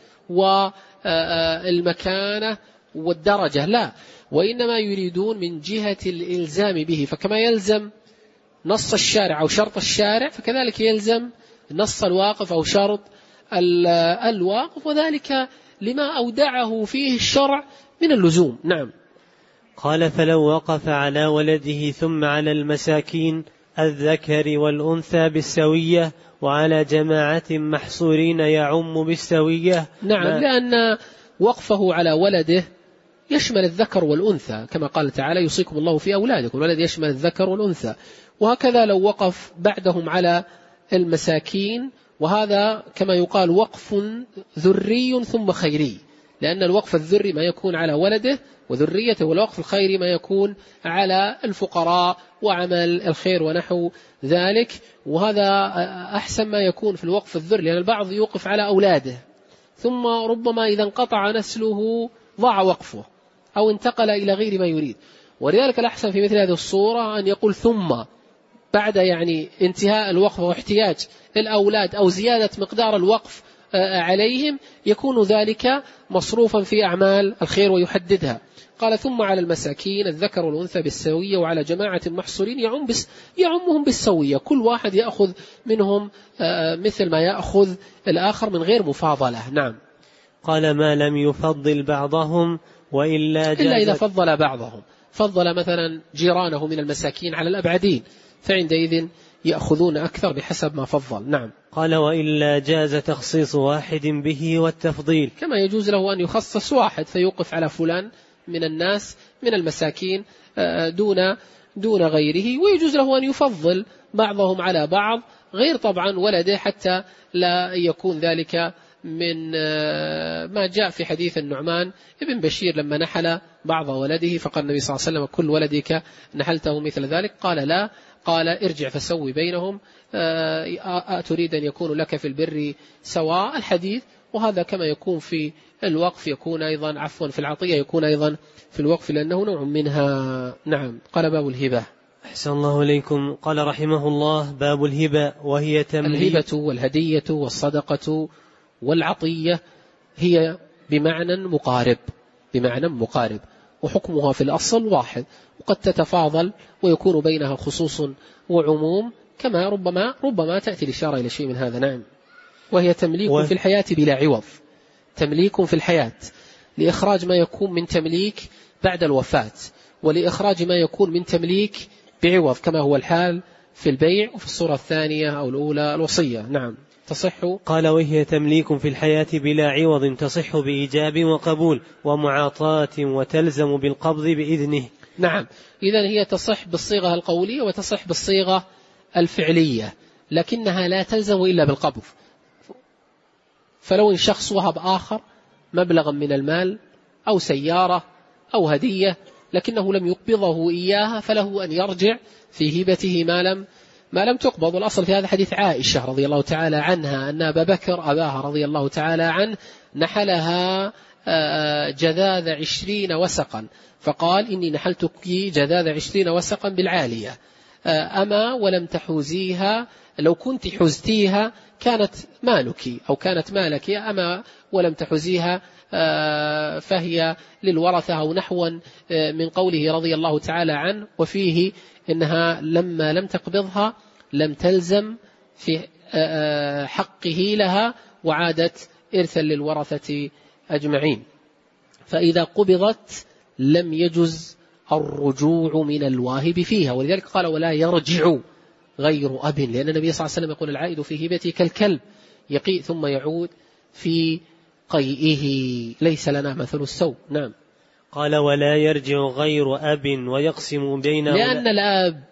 [SPEAKER 1] والمكانة والدرجة، لا، وإنما يريدون من جهة الإلزام به، فكما يلزم نص الشارع أو شرط الشارع فكذلك يلزم نص الواقف أو شرط الواقف، وذلك لما أودعه فيه الشرع من اللزوم. نعم.
[SPEAKER 2] قال فلو وقف على ولده ثم على المساكين الذكر والأنثى بالسوية وعلى جماعة محصورين يعم بالسوية.
[SPEAKER 1] نعم، لأن وقفه على ولده يشمل الذكر والأنثى، كما قال تعالى يوصيكم الله في أولادكم، الولد يشمل الذكر والأنثى. وهكذا لو وقف بعدهم على المساكين، وهذا كما يقال وقف ذري ثم خيري، لأن الوقف الذري ما يكون على ولده وذريته، والوقف الخيري ما يكون على الفقراء وعمل الخير ونحو ذلك. وهذا أحسن ما يكون في الوقف الذري، لأن البعض يوقف على أولاده ثم ربما إذا انقطع نسله ضاع وقفه أو انتقل إلى غير ما يريد. ولذلك الأحسن في مثل هذه الصورة أن يقول ثم بعد يعني انتهاء الوقف واحتياج الأولاد أو زيادة مقدار الوقف عليهم يكون ذلك مصروفا في أعمال الخير ويحددها. قال ثم على المساكين الذكر والأنثى بالسوية وعلى جماعة محصورين يعم بس يعمهم بالسوية، كل واحد يأخذ منهم مثل ما يأخذ الآخر من غير مفاضلة. نعم.
[SPEAKER 2] قال ما لم يفضل بعضهم وإلا
[SPEAKER 1] إلا إذا فضل بعضهم، فضل مثلا جيرانه من المساكين على الأبعدين فعندئذ يأخذون أكثر بحسب ما فضل. نعم.
[SPEAKER 2] قال وإلا جاز تخصيص واحد به والتفضيل،
[SPEAKER 1] كما يجوز له أن يخصص واحد فيوقف على فلان من الناس من المساكين دون دون غيره، ويجوز له أن يفضل بعضهم على بعض غير طبعا ولده حتى لا يكون ذلك من ما جاء في حديث النعمان ابن بشير لما نحل بعض ولده فقال النبي صلى الله عليه وسلم كل ولدك نحلته مثل ذلك؟ قال لا، قال ارجع فسوي بينهم، أتريد أن يكون لك في البر سواء الحديث. وهذا كما يكون في الوقف يكون أيضا عفوا في العطية يكون أيضا في الوقف لأنه نوع منها. نعم. قال باب الهبة.
[SPEAKER 2] أحسن الله إليكم. قال رحمه الله باب الهبة وهي تمليك.
[SPEAKER 1] الهبة والهدية والصدقة والعطية هي بمعنى مقارب بمعنى مقارب وحكمها في الأصل واحد، وقد تتفاضل ويكون بينها خصوص وعموم كما ربما ربما تأتي الإشارة إلى شيء من هذا. نعم. وهي تمليك و... في الحياة بلا عوض، تمليك في الحياة لإخراج ما يكون من تمليك بعد الوفاة، ولإخراج ما يكون من تمليك بعوض كما هو الحال في البيع وفي الصورة الثانية أو الأولى الوصية. نعم. تصح.
[SPEAKER 2] قال وهي تمليك في الحياة بلا عوض تصح بإيجاب وقبول ومعاطاة وتلزم بالقبض بإذنه.
[SPEAKER 1] نعم. إذن هي تصح بالصيغة القولية وتصح بالصيغة الفعلية، لكنها لا تلزم إلا بالقبض. فلو إن شخص وهب آخر مبلغا من المال أو سيارة أو هدية لكنه لم يقبضه إياها فله أن يرجع في هبته ما لم ما لم تقبض. والأصل في هذا حديث عائشة رضي الله تعالى عنها أن أبا بكر أباها رضي الله تعالى عنه نحلها جذاذ عشرين وسقا فقال إني نحلتك جذاذ عشرين وسقا بالعالية، أما ولم تحوزيها، لو كنت حزتيها كانت مالك أو كانت مالك، أما ولم تحوزيها فهي للورثة أو نحوا من قوله رضي الله تعالى عنه. وفيه إنها لما لم تقبضها لم تلزم في حقه لها وعادت إرثا للورثة أجمعين، فإذا قبضت لم يجز الرجوع من الواهب فيها. ولذلك قال ولا يرجع غير أب، لأن النبي صلى الله عليه وسلم يقول العائد في هبته كالكلب يقيء ثم يعود في قيئه ليس لنا مثل السوء. نعم.
[SPEAKER 2] قال ولا يرجع غير أب ويقسم بينه،
[SPEAKER 1] لأن الأب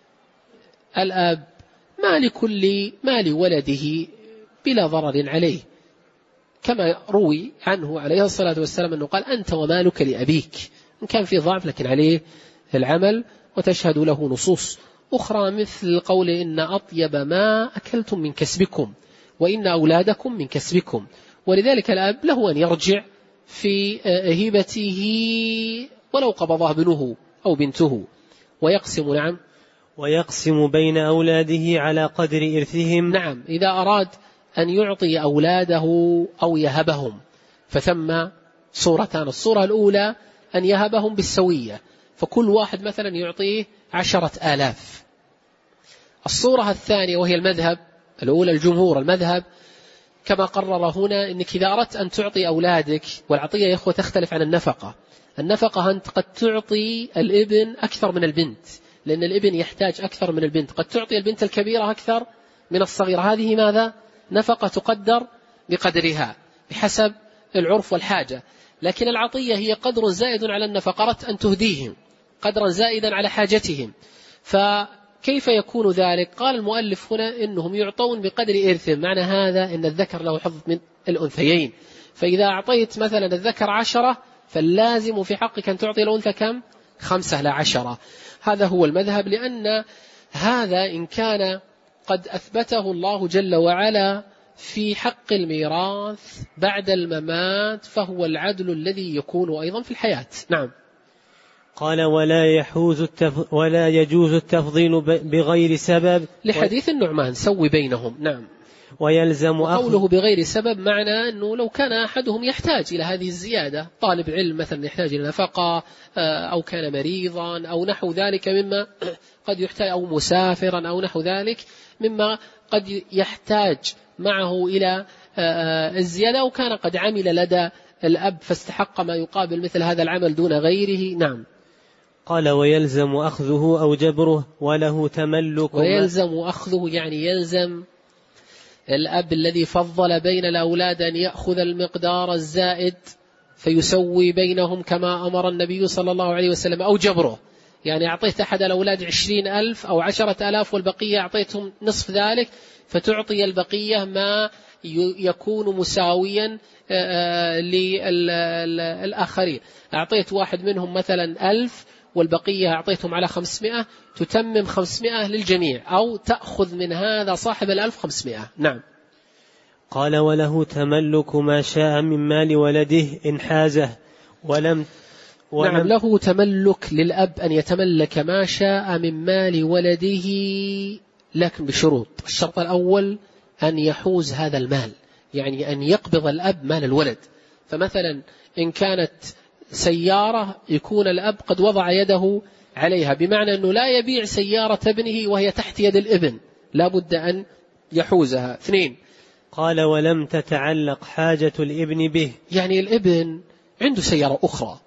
[SPEAKER 1] الأب ما لكل ما لولده بلا ضرر عليه، كما روي عنه عليه الصلاة والسلام أنه قال أنت ومالك لأبيك، إن كان في ضعف لكن عليه العمل، وتشهد له نصوص أخرى مثل قول إن أطيب ما أكلتم من كسبكم وإن أولادكم من كسبكم. ولذلك الأب له أن يرجع في هبته ولو قبضه ابنه أو بنته ويقسم. نعم.
[SPEAKER 2] ويقسم بين أولاده على قدر إرثهم.
[SPEAKER 1] نعم. إذا أراد أن يعطي أولاده أو يهبهم فثم صورتان، الصورة الأولى أن يهبهم بالسوية فكل واحد مثلا يعطيه عشرة آلاف. الصورة الثانية وهي المذهب الأولى الجمهور المذهب كما قرر هنا أنك إذا أردت أن تعطي أولادك، والعطية يا إخوة تختلف عن النفقة، النفقة أنت قد تعطي الابن أكثر من البنت لأن الابن يحتاج أكثر من البنت، قد تعطي البنت الكبيرة أكثر من الصغيرة، هذه ماذا؟ نفقة تقدر بقدرها بحسب العرف والحاجة. لكن العطية هي قدر زائد على النفقة، أردت أن تهديهم قدرا زائدا على حاجتهم، فكيف يكون ذلك؟ قال المؤلف هنا إنهم يعطون بقدر إرثهم، معنى هذا إن الذكر له حظ من الأنثيين، فإذا أعطيت مثلا الذكر عشرة فاللازم في حقك أن تعطي الأنثى كم؟ خمسة لا عشرة. هذا هو المذهب، لأن هذا إن كان قد أثبته الله جل وعلا في حق الميراث بعد الممات فهو العدل الذي يكون أيضا في الحياة. نعم.
[SPEAKER 2] قال ولا يحوز التف... ولا يجوز التفضيل بغير سبب
[SPEAKER 1] لحديث النعمان سوي بينهم. نعم.
[SPEAKER 2] ويلزم
[SPEAKER 1] قوله بغير سبب معنى أنه لو كان أحدهم يحتاج إلى هذه الزيادة، طالب علم مثلا يحتاج إلى نفقة أو كان مريضا أو نحو ذلك مما قد يحتاج، أو مسافرا أو نحو ذلك مما قد يحتاج معه إلى الزيادة، أو كان قد عمل لدى الأب فاستحق ما يقابل مثل هذا العمل دون غيره. نعم.
[SPEAKER 2] قال ويلزم أخذه أو جبره وله تملك.
[SPEAKER 1] ويلزم أخذه يعني يلزم الأب الذي فضل بين الأولاد أن يأخذ المقدار الزائد فيسوي بينهم كما أمر النبي صلى الله عليه وسلم، أو جبره، يعني أعطيت أحد الأولاد عشرين ألف أو عشرة ألاف والبقية أعطيتهم نصف ذلك، فتعطي البقية ما يكون مساويا للآخرين. أعطيت واحد منهم مثلا ألف والبقية أعطيتهم على خمسمائة، تتمم خمسمائة للجميع، أو تأخذ من هذا صاحب الألف خمسمائة. نعم.
[SPEAKER 2] قال وله تملك ما شاء من مال ولده إن حازه ولم, ولم
[SPEAKER 1] نعم، له تملك للأب أن يتملك ما شاء من مال ولده، لكن بشروط. الشرط الأول أن يحوز هذا المال، يعني أن يقبض الأب مال الولد. فمثلا إن كانت سيارة يكون الأب قد وضع يده عليها، بمعنى أنه لا يبيع سيارة ابنه وهي تحت يد الابن، لا بد أن يحوزها. اثنين،
[SPEAKER 2] قال ولم تتعلق حاجة الابن به،
[SPEAKER 1] يعني الابن عنده سيارة أخرى،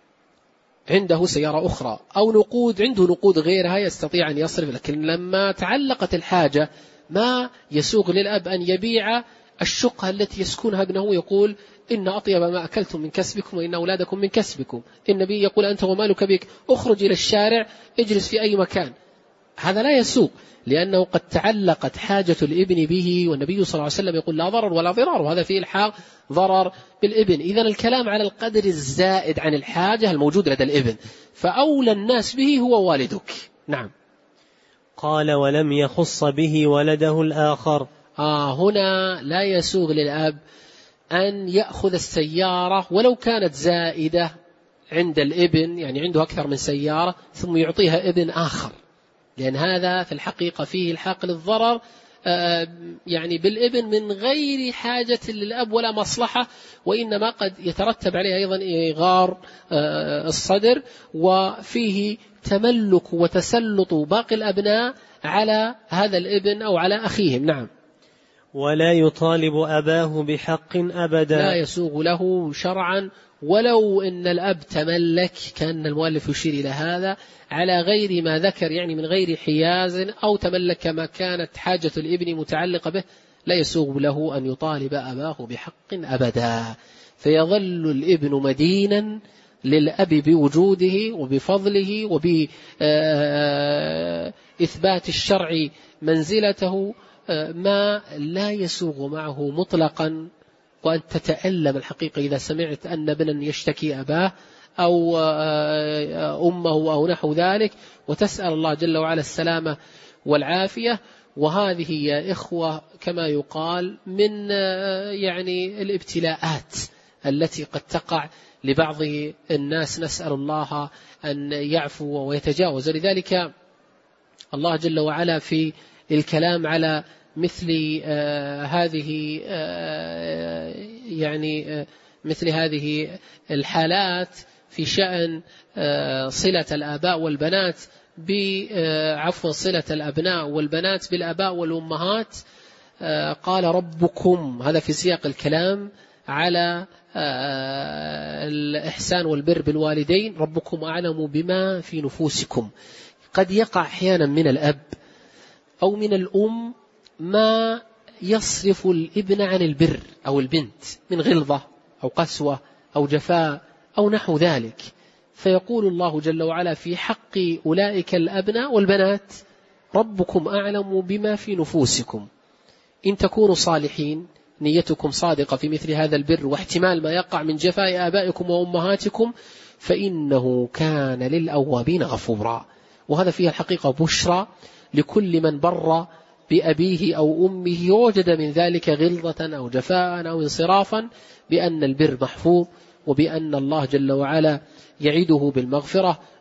[SPEAKER 1] عنده سيارة أخرى أو نقود، عنده نقود غيرها يستطيع أن يصرف، لكن لما تعلقت الحاجة ما يسوغ للأب أن يبيع الشقة التي يسكنها ابنه، يقول إن أطيب ما أكلتم من كسبكم وإن أولادكم من كسبكم. النبي يقول أنت ومالك بك، أخرج إلى الشارع، اجلس في أي مكان. هذا لا يسوق، لأنه قد تعلقت حاجة الابن به، والنبي صلى الله عليه وسلم يقول لا ضرر ولا ضرار، وهذا فيه الحاق ضرر بالابن. إذن الكلام على القدر الزائد عن الحاجة الموجود لدى الابن، فأولى الناس به هو والدك. نعم.
[SPEAKER 2] قال ولم يخص به ولده الآخر.
[SPEAKER 1] آه هنا لا يسوغ للأب أن يأخذ السيارة ولو كانت زائدة عند الابن، يعني عنده أكثر من سيارة، ثم يعطيها ابن آخر، لأن هذا في الحقيقة فيه الحاق للضرر يعني بالابن من غير حاجة للأب ولا مصلحة، وإنما قد يترتب عليه أيضا إغار الصدر، وفيه تملك وتسلط باقي الأبناء على هذا الابن أو على أخيهم. نعم.
[SPEAKER 2] ولا يطالب أباه بحق أبدا،
[SPEAKER 1] لا يسوغ له شرعا ولو إن الأب تملك، كان المؤلف يشير إلى هذا، على غير ما ذكر، يعني من غير حياز، أو تملك ما كانت حاجة الابن متعلقة به، لا يسوغ له أن يطالب أباه بحق أبدا، فيظل الابن مدينا للأب بوجوده وبفضله وبإثبات الشرع منزلته، ما لا يسوغ معه مطلقا. وأن تتألم الحقيقة إذا سمعت أن ابنا يشتكي أباه أو أمه أو نحو ذلك، وتسأل الله جل وعلا السلامة والعافية. وهذه يا إخوة كما يقال من يعني الابتلاءات التي قد تقع لبعض الناس، نسأل الله أن يعفو ويتجاوز. لذلك الله جل وعلا في الكلام على مثل آه هذه آه يعني آه مثل هذه الحالات في شأن آه صلة الآباء والبنات بعفو صلة الأبناء والبنات بالآباء والأمهات، آه قال ربكم، هذا في سياق الكلام على آه الإحسان والبر بالوالدين، ربكم أعلم بما في نفوسكم. قد يقع أحيانا من الأب أو من الأم ما يصرف الابن عن البر أو البنت من غلظة أو قسوة أو جفاء أو نحو ذلك، فيقول الله جل وعلا في حق أولئك الأبناء والبنات ربكم أعلم بما في نفوسكم، إن تكونوا صالحين، نيتكم صادقة في مثل هذا البر واحتمال ما يقع من جفاء آبائكم وأمهاتكم، فإنه كان للأوابين غفورا. وهذا فيها الحقيقة بشرى لكل من بر بأبيه أو أمه ووجد من ذلك غلظة أو جفاء أو انصرافا، بأن البر محفوظ، وبأن الله جل وعلا يعده بالمغفرة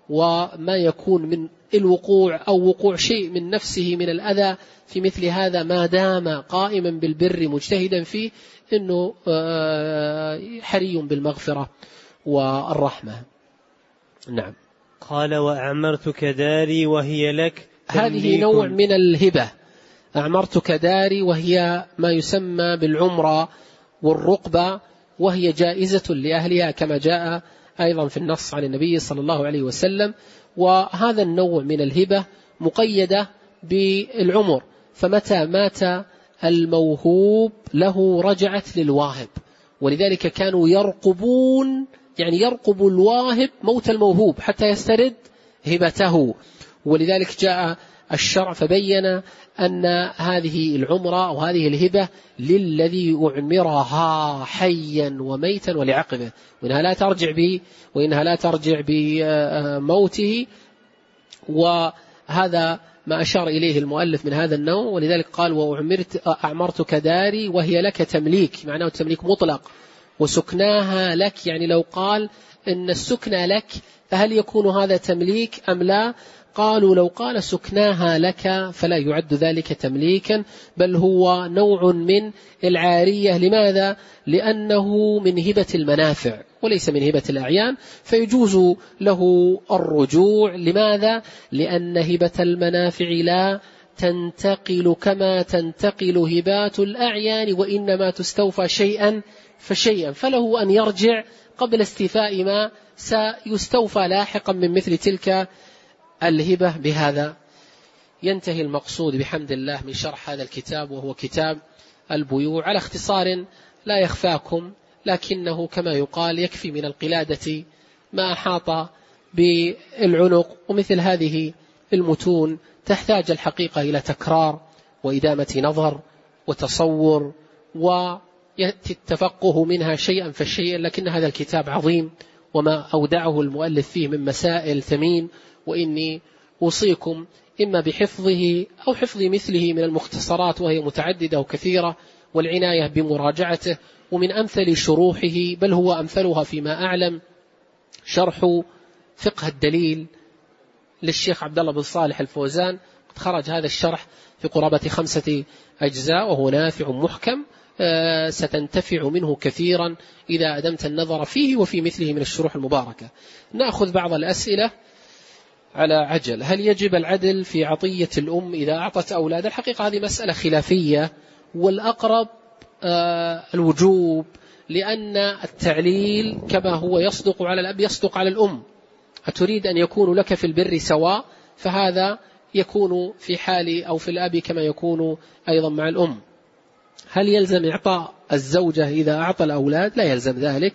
[SPEAKER 1] وما يكون من الوقوع أو وقوع شيء من نفسه من الأذى في مثل هذا ما دام قائما بالبر مجتهدا فيه إنه حري بالمغفرة والرحمة. نعم.
[SPEAKER 2] قال وأعمرتك داري وهي لك.
[SPEAKER 1] هذه نوع من الهبة. أعمرتك داري وهي ما يسمى بالعمرة والرقبة، وهي جائزة لأهلها كما جاء أيضا في النص عن النبي صلى الله عليه وسلم. وهذا النوع من الهبة مقيدة بالعمر، فمتى مات الموهوب له رجعت للواهب، ولذلك كانوا يرقبون يعني يرقب الواهب موت الموهوب حتى يسترد هبته. ولذلك جاء الشرع فبين أن هذه العمرة أو هذه الهبة للذي أعمرها حيا وميتا ولعقبه، وإنها لا ترجع به وإنها لا ترجع بموته. وهذا ما أشار إليه المؤلف من هذا النوع، ولذلك قال وأعمرت أعمرتك داري وهي لك تمليك، معناه تمليك مطلق، وسكناها لك يعني لو قال إن السكنى لك فهل يكون هذا تمليك أم لا؟ قالوا لو قال سكناها لك فلا يعد ذلك تمليكا، بل هو نوع من العارية. لماذا؟ لأنه من هبة المنافع وليس من هبة الأعيان، فيجوز له الرجوع. لماذا؟ لأن هبة المنافع لا تنتقل كما تنتقل هبات الأعيان، وإنما تستوفى شيئا فشيئا، فله أن يرجع قبل استيفاء ما سيستوفى لاحقا من مثل تلك الهبة. بهذا ينتهي المقصود بحمد الله من شرح هذا الكتاب، وهو كتاب البيوع على اختصار لا يخفاكم، لكنه كما يقال يكفي من القلادة ما أحاط بالعنق. ومثل هذه المتون تحتاج الحقيقة إلى تكرار وإدامة نظر وتصور ويأتي التفقه منها شيئا فشيئا، لكن هذا الكتاب عظيم وما أودعه المؤلف فيه من مسائل ثمين، وإني أوصيكم إما بحفظه أو حفظ مثله من المختصرات وهي متعددة وكثيرة، والعناية بمراجعته. ومن أمثل شروحه بل هو أمثلها فيما أعلم شرح فقه الدليل للشيخ عبد الله بن صالح الفوزان، قد خرج هذا الشرح في قرابة خمسة أجزاء وهو نافع محكم، ستنتفع منه كثيرا إذا أدمت النظر فيه وفي مثله من الشروح المباركة. نأخذ بعض الأسئلة على عجل. هل يجب العدل في عطية الأم إذا أعطت أولاد؟ الحقيقة هذه مسألة خلافية، والأقرب آه الوجوب، لأن التعليل كما هو يصدق على الأب يصدق على الأم. أتريد أن يكون لك في البر سواء، فهذا يكون في حال أو في الأب كما يكون أيضا مع الأم. هل يلزم إعطاء الزوجة إذا أعطى الأولاد؟ لا يلزم ذلك،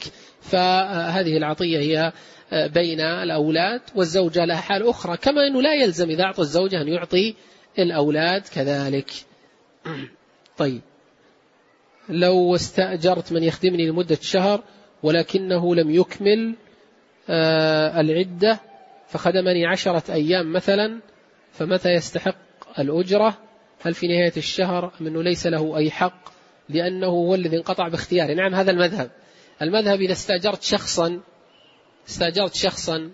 [SPEAKER 1] فهذه العطية هي بين الأولاد، والزوجة لها حال أخرى، كما أنه لا يلزم إذا أعطى الزوجة أن يعطي الأولاد كذلك. طيب، لو استأجرت من يخدمني لمدة شهر ولكنه لم يكمل العدة فخدمني عشرة أيام مثلا، فمتى يستحق الأجرة؟ هل في نهاية الشهر أم أنه ليس له أي حق لأنه هو الذي انقطع باختياره؟ نعم، هذا المذهب. المذهب إذا استأجرت شخصا استأجرت شخصا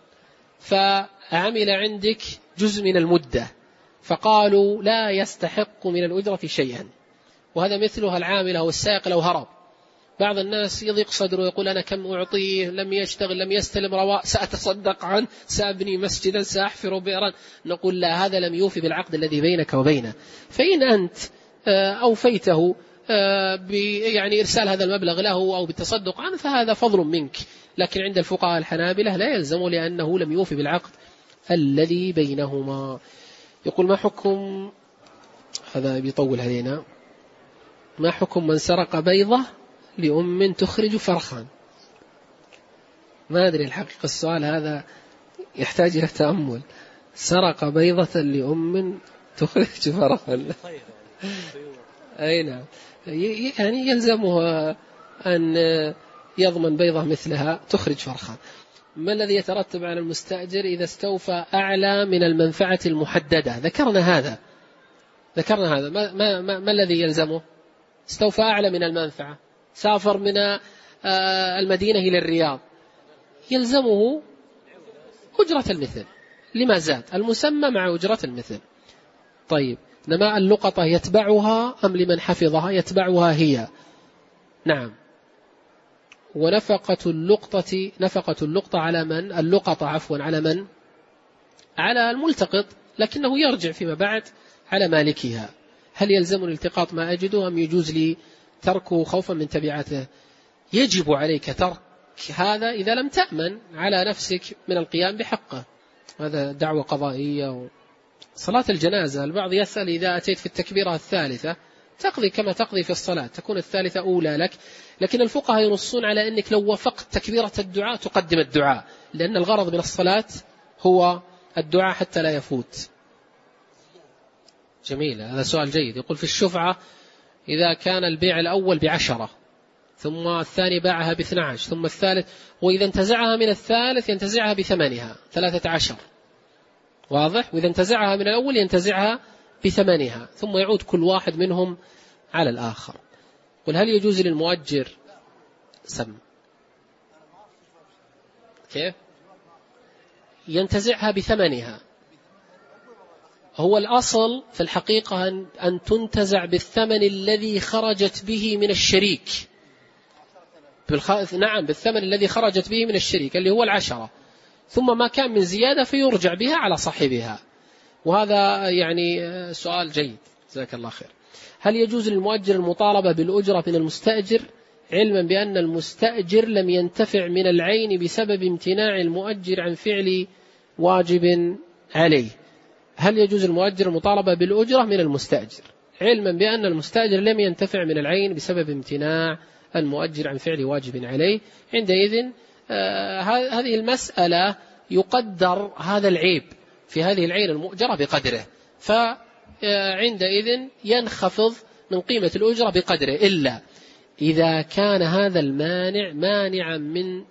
[SPEAKER 1] فعمل عندك جزء من المدة فقالوا لا يستحق من الأجرة شيئا، وهذا مثلها العامل أو السائق لو هرب. بعض الناس يضيق صدره ويقول أنا كم أعطيه، لم يشتغل، لم يستلم رواء، سأتصدق عنه، سأبني مسجدا، سأحفر بئرا. نقول لا، هذا لم يوفي بالعقد الذي بينك وبينه. فإن أنت أوفيته يعني إرسال هذا المبلغ له أو بالتصدق عنه فهذا فضل منك، لكن عند الفقهاء الحنابلة لا يلزم لأنه لم يوفي بالعقد الذي بينهما. يقول ما حكم، هذا بيطول علينا، ما حكم من سرق بيضة لأم تخرج فرخا؟ ما أدري الحقيقة السؤال هذا يحتاج إلى تأمل. سرق بيضة لأم تخرج فرخا، أي نعم، يعني يلزمها أن يضمن بيضة مثلها تخرج فرخا. ما الذي يترتب على المستأجر إذا استوفى أعلى من المنفعة المحددة؟ ذكرنا هذا ذكرنا هذا ما, ما, ما, ما الذي يلزمه؟ استوفى أعلى من المنفعة، سافر من المدينة إلى الرياض، يلزمه أجرة المثل لما زاد المسمى مع أجرة المثل. طيب نماء اللقطة يتبعها أم لمن حفظها؟ يتبعها هي. نعم. ونفقة اللقطة نفقة اللقطة على من اللقطة عفوا على من على الملتقط، لكنه يرجع فيما بعد على مالكها. هل يلزم الالتقاط ما أجده أم يجوز لي تركه خوفا من تبعاته؟ يجب عليك ترك هذا إذا لم تأمن على نفسك من القيام بحقه. هذا دعوة قضائية. صلاة الجنازة البعض يسأل إذا أتيت في التكبيرة الثالثة تقضي كما تقضي في الصلاة، تكون الثالثة أولى لك، لكن الفقهاء ينصون على أنك لو وفقت تكبيرة الدعاء تقدم الدعاء، لأن الغرض من الصلاة هو الدعاء حتى لا يفوت. جميل، هذا سؤال جيد. يقول في الشفعة إذا كان البيع الأول بعشرة ثم الثاني باعها باثنى عشر ثم الثالث، وإذا انتزعها من الثالث ينتزعها بثمانها ثلاثة عشر، واضح؟ وإذا انتزعها من الأول ينتزعها بثمانها، ثم يعود كل واحد منهم على الآخر. قل هل يجوز للمؤجر سم كيف ينتزعها بثمنها؟ هو الأصل في الحقيقة أن تنتزع بالثمن الذي خرجت به من الشريك. بالخ... نعم بالثمن الذي خرجت به من الشريك اللي هو العشرة، ثم ما كان من زيادة فيرجع بها على صاحبها. وهذا يعني سؤال جيد، جزاك الله خير. هل يجوز للمؤجر المطالبة بالأجرة من المستأجر علما بأن المستأجر لم ينتفع من العين بسبب امتناع المؤجر عن فعل واجب عليه؟ هل يجوز المؤجر المطالبة بالأجرة من المستأجر علما بأن المستأجر لم ينتفع من العين بسبب امتناع المؤجر عن فعل واجب عليه؟ عندئذ آه هذه المسألة يقدر هذا العيب في هذه العين المؤجرة بقدره، فعندئذ ينخفض من قيمة الأجرة بقدره، إلا إذا كان هذا المانع مانعا من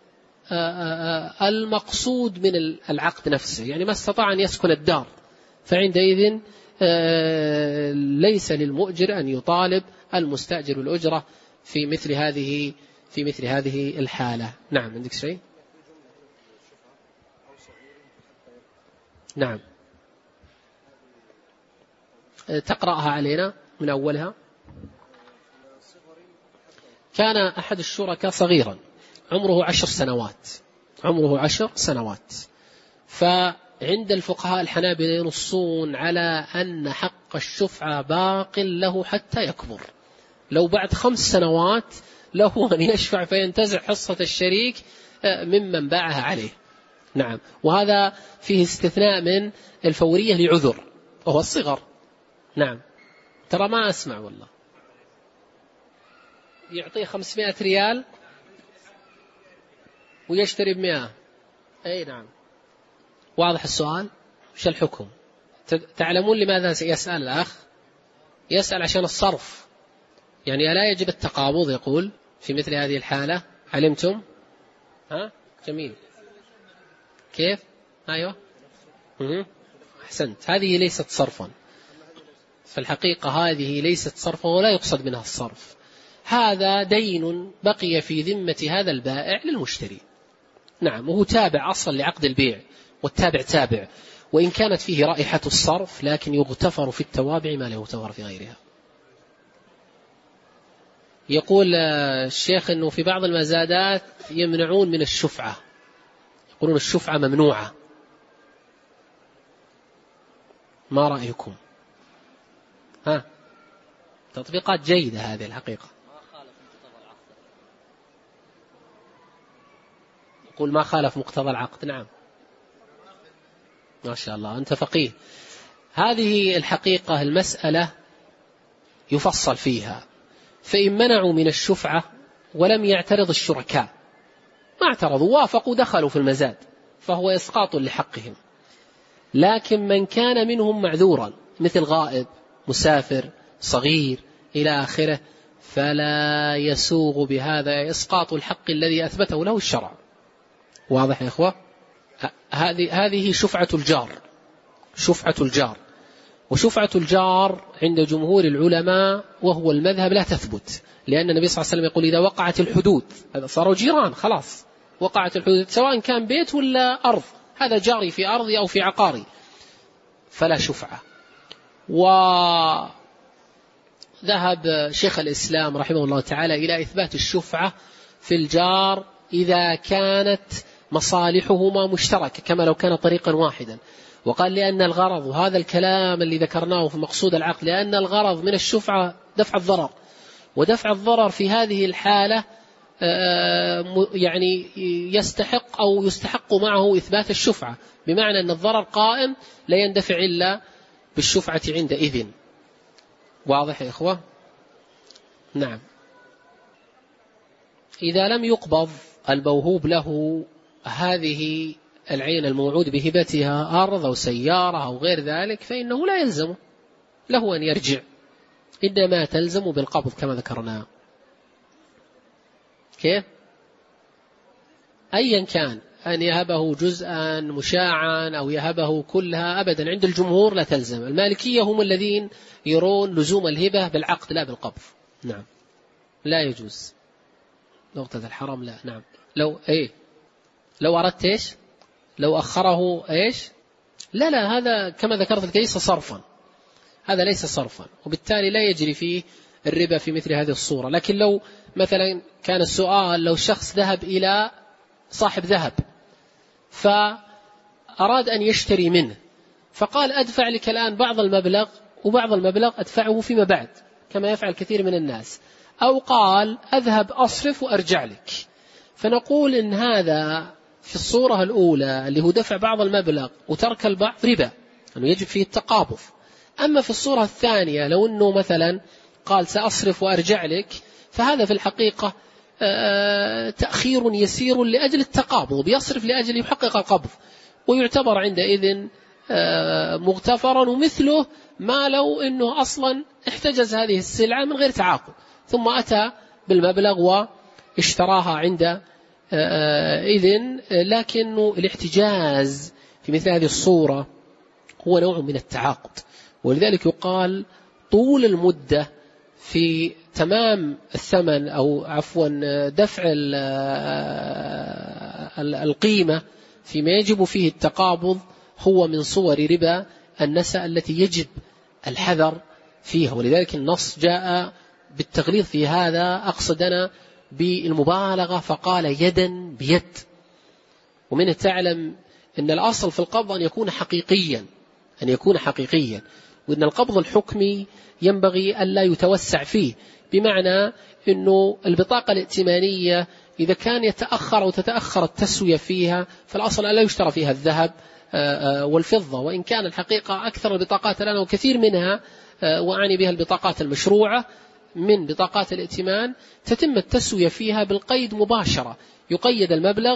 [SPEAKER 1] المقصود من العقد نفسه، يعني ما استطاع أن يسكن الدار، فعندئذ ليس للمؤجر أن يطالب المستأجر بالأجرة في مثل هذه في مثل هذه الحالة. نعم، عندك شيء؟ نعم، تقرأها علينا من أولها. كان أحد الشركاء صغيرا عمره عشر سنوات عمره عشر سنوات فعند الفقهاء الحنابلة ينصون على أن حق الشفعة باق له حتى يكبر، لو بعد خمس سنوات له أن يشفع فينتزع حصة الشريك ممن باعها عليه. نعم، وهذا فيه استثناء من الفورية لعذر وهو الصغر. نعم، ترى ما أسمع والله. يعطيه خمسمائة ريال ويشتري بمئة. أي نعم، واضح السؤال. وش الحكم؟ تعلمون لماذا يسأل الأخ؟ يسأل عشان الصرف، يعني ألا يجب التقابض يقول في مثل هذه الحالة؟ علمتم؟ ها؟ جميل. كيف؟ أيوة. أحسنت. هذه ليست صرفا في الحقيقة، هذه ليست صرفا ولا يقصد منها الصرف. هذا دين بقي في ذمة هذا البائع للمشتري. نعم، وهو تابع أصلا لعقد البيع، والتابع تابع، وإن كانت فيه رائحة الصرف لكن يغتفر في التوابع ما لا يغتفر في غيرها. يقول الشيخ أنه في بعض المزادات يمنعون من الشفعة، يقولون الشفعة ممنوعة، ما رأيكم؟ ها، تطبيقات جيدة هذه الحقيقة. يقول ما خالف مقتضى العقد. نعم، ما شاء الله أنت فقيه. هذه الحقيقة المسألة يفصل فيها، فإن منعوا من الشفعة ولم يعترض الشركاء، ما اعترضوا وافقوا دخلوا في المزاد، فهو إسقاط لحقهم. لكن من كان منهم معذورا مثل غائب، مسافر، صغير إلى آخره، فلا يسوغ بهذا إسقاط الحق الذي أثبته له الشرع. واضح يا إخوة؟ هذه هذه شفعة الجار، شفعة الجار. وشفعة الجار عند جمهور العلماء وهو المذهب لا تثبت، لأن النبي صلى الله عليه وسلم يقول إذا وقعت الحدود، هذا صاروا جيران خلاص، وقعت الحدود سواء كان بيت ولا أرض، هذا جاري في أرضي أو في عقاري فلا شفعة. وذهب شيخ الإسلام رحمه الله تعالى إلى إثبات الشفعة في الجار إذا كانت مصالحهما مشتركة كما لو كان طريقا واحدا، وقال لأن الغرض، وهذا الكلام اللي ذكرناه في مقصود العقل، لأن الغرض من الشفعة دفع الضرر، ودفع الضرر في هذه الحالة يعني يستحق أو يستحق معه إثبات الشفعة، بمعنى أن الضرر قائم لا يندفع إلا بالشفعة عندئذ. واضح يا إخوة؟ نعم. إذا لم يقبض الموهوب له هذه العين الموعود بهبتها أرض أو سيارة أو غير ذلك فإنه لا يلزم له أن يرجع، إنما تلزم بالقبض كما ذكرنا. كيف؟ أيا كان، أن يهبه جزءا مشاعا أو يهبه كلها أبدا عند الجمهور لا تلزم. المالكية هم الذين يرون لزوم الهبة بالعقد لا بالقبض. نعم، لا يجوز نقطة الحرام، لا. نعم، لو إيه لو أردت إيش لو أخره إيش لا لا هذا كما ذكرت لك ليس صرفا، هذا ليس صرفا، وبالتالي لا يجري فيه الربا في مثل هذه الصورة. لكن لو مثلا كان السؤال لو شخص ذهب إلى صاحب ذهب فأراد أن يشتري منه فقال أدفع لك الآن بعض المبلغ وبعض المبلغ أدفعه فيما بعد كما يفعل كثير من الناس، أو قال أذهب أصرف وأرجع لك، فنقول إن هذا في الصورة الأولى اللي هو دفع بعض المبلغ وترك البعض ربا، أنه يجب فيه التقابض. أما في الصورة الثانية لو أنه مثلا قال سأصرف وأرجع لك، فهذا في الحقيقة تأخير يسير لأجل التقابض، بيصرف لأجل يحقق القبض، ويعتبر عندئذ مغتفرا، ومثله ما لو أنه أصلا احتجز هذه السلعة من غير تعاقد ثم أتى بالمبلغ واشتراها عند إذن. لكن الاحتجاز في مثل هذه الصورة هو نوع من التعاقد، ولذلك يقال طول المدة في تمام الثمن أو عفوا دفع القيمة فيما يجب فيه التقابض هو من صور ربا النسأ التي يجب الحذر فيها، ولذلك النص جاء بالتغليظ في هذا، أقصدنا بالمبالغة فقال يدا بيد. ومن تعلم أن الأصل في القبض أن يكون حقيقيا أن يكون حقيقيا وأن القبض الحكمي ينبغي ألا يتوسع فيه، بمعنى أنه البطاقة الائتمانية إذا كان يتأخر أو تتأخر التسوية فيها فالأصل ألا يشترى فيها الذهب والفضة، وإن كان الحقيقة أكثر البطاقات الآن وكثير منها، وأعني بها البطاقات المشروعة من بطاقات الائتمان، تتم التسوية فيها بالقيد مباشرة، يقيد المبلغ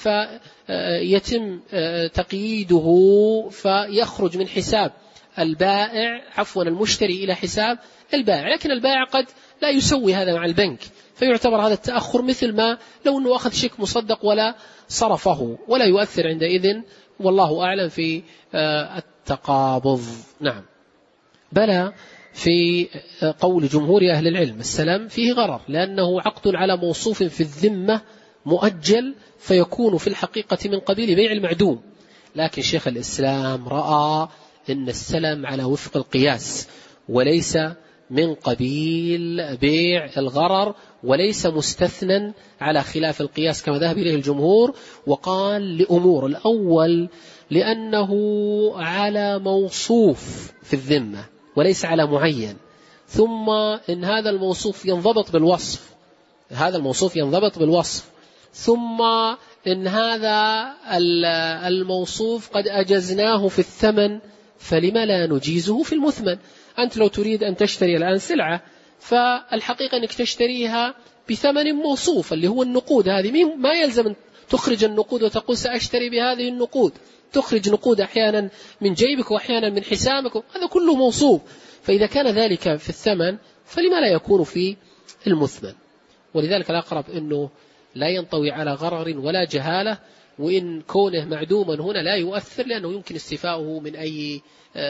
[SPEAKER 1] فيتم تقييده فيخرج من حساب البائع عفوا المشتري إلى حساب البائع، لكن البائع قد لا يسوي هذا مع البنك، فيعتبر هذا التأخر مثل ما لو أنه أخذ شيك مصدق ولا صرفه، ولا يؤثر عندئذ، والله أعلم في التقابض. نعم، بلى في قول جمهور أهل العلم السلام فيه غرر، لأنه عقد على موصوف في الذمة مؤجل، فيكون في الحقيقة من قبيل بيع المعدوم. لكن شيخ الإسلام رأى أن السلم على وفق القياس وليس من قبيل بيع الغرر، وليس مستثنى على خلاف القياس كما ذهب إليه الجمهور، وقال لأمور: الأول لأنه على موصوف في الذمة وليس على معين، ثم إن هذا الموصوف ينضبط بالوصف هذا الموصوف ينضبط بالوصف ثم إن هذا الموصوف قد أجزناه في الثمن، فلما لا نجيزه في المثمن؟ أنت لو تريد أن تشتري الآن سلعة، فالحقيقة أنك تشتريها بثمن موصوف اللي هو النقود، هذه ما يلزم تخرج النقود وتقول سأشتري بهذه النقود، تخرج نقود أحيانا من جيبك وأحيانا من حسابك، هذا كله موصوف. فإذا كان ذلك في الثمن فلما لا يكون في المثمن؟ ولذلك الأقرب أنه لا ينطوي على غرر ولا جهالة، وإن كونه معدوما هنا لا يؤثر، لأنه يمكن استيفاؤه من أي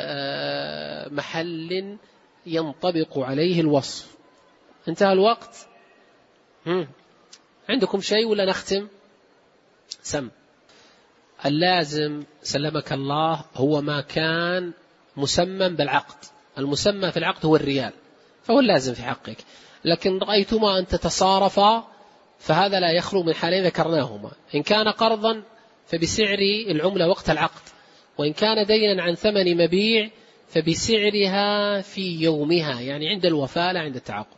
[SPEAKER 1] محل ينطبق عليه الوصف. انتهى الوقت. عندكم شيء ولا نختم؟ سم اللازم سلمك الله هو ما كان مسمى بالعقد، المسمى في العقد هو الريال فهو اللازم في حقك. لكن رأيتما أن تتصارفا فهذا لا يخلو من حالين ذكرناهما، إن كان قرضا فبسعر العملة وقت العقد، وإن كان دينا عن ثمن مبيع فبسعرها في يومها، يعني عند الوفاة لا عند التعاقد.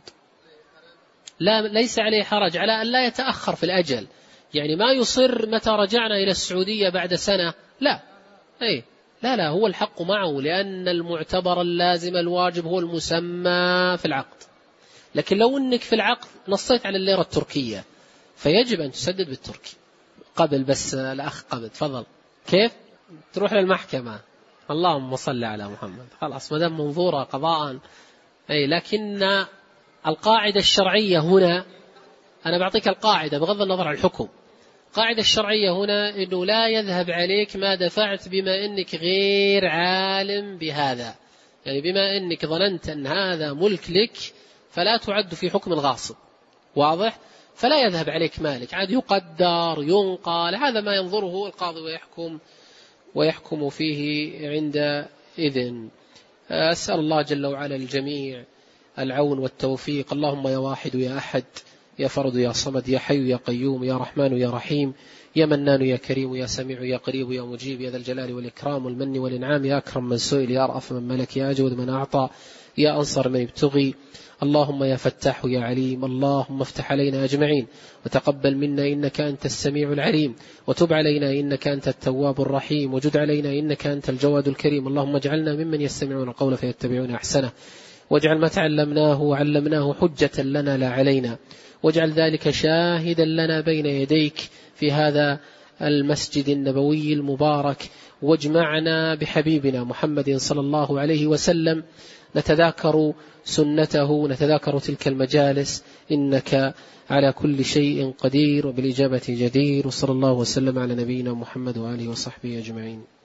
[SPEAKER 1] لا ليس عليه حرج على أن لا يتأخر في الأجل، يعني ما يصر متى رجعنا إلى السعودية بعد سنة، لا أي لا لا هو الحق معه، لأن المعتبر اللازم الواجب هو المسمى في العقد. لكن لو أنك في العقد نصيت على الليرة التركية فيجب أن تسدد بالتركي. قبل بس الأخ قبل تفضل، كيف تروح للمحكمة؟ اللهم صل على محمد، خلاص مدام منظورة قضاء. أي لكن القاعدة الشرعية هنا، أنا بعطيك القاعدة بغض النظر عن الحكم، القاعدة الشرعية هنا إنه لا يذهب عليك ما دفعت بما أنك غير عالم بهذا، يعني بما أنك ظننت أن هذا ملك لك فلا تعد في حكم الغاصب، واضح؟ فلا يذهب عليك مالك، عاد يقدر ينقل، هذا ما ينظره القاضي ويحكم ويحكم فيه عندئذ. أسأل الله جل وعلا الجميع العون والتوفيق. اللهم يا واحد يا أحد يا فرد يا صمد يا حي يا قيوم يا رحمن يا رحيم يا منان يا كريم يا سميع يا قريب يا مجيب يا ذا الجلال والإكرام والمن والإنعام، يا أكرم من سئل يا أرأف من ملك يا أجود من أعطى يا أنصر من ابتغي. اللهم يا فتاح يا عليم، اللهم افتح علينا أجمعين وتقبل منا إنك أنت السميع العليم، وتب علينا إنك أنت التواب الرحيم، وجد علينا إنك أنت الجواد الكريم. اللهم اجعلنا ممن يستمعون القول فيتبعون أحسنه، واجعل ما تعلمناه وعلمناه حجة لنا لا علينا، واجعل ذلك شاهدا لنا بين يديك في هذا المسجد النبوي المبارك، واجمعنا بحبيبنا محمد صلى الله عليه وسلم نتذاكر سنته، نتذاكر تلك المجالس، إنك على كل شيء قدير وبالإجابة جدير. وصلى الله وسلم على نبينا محمد وآله وصحبه أجمعين.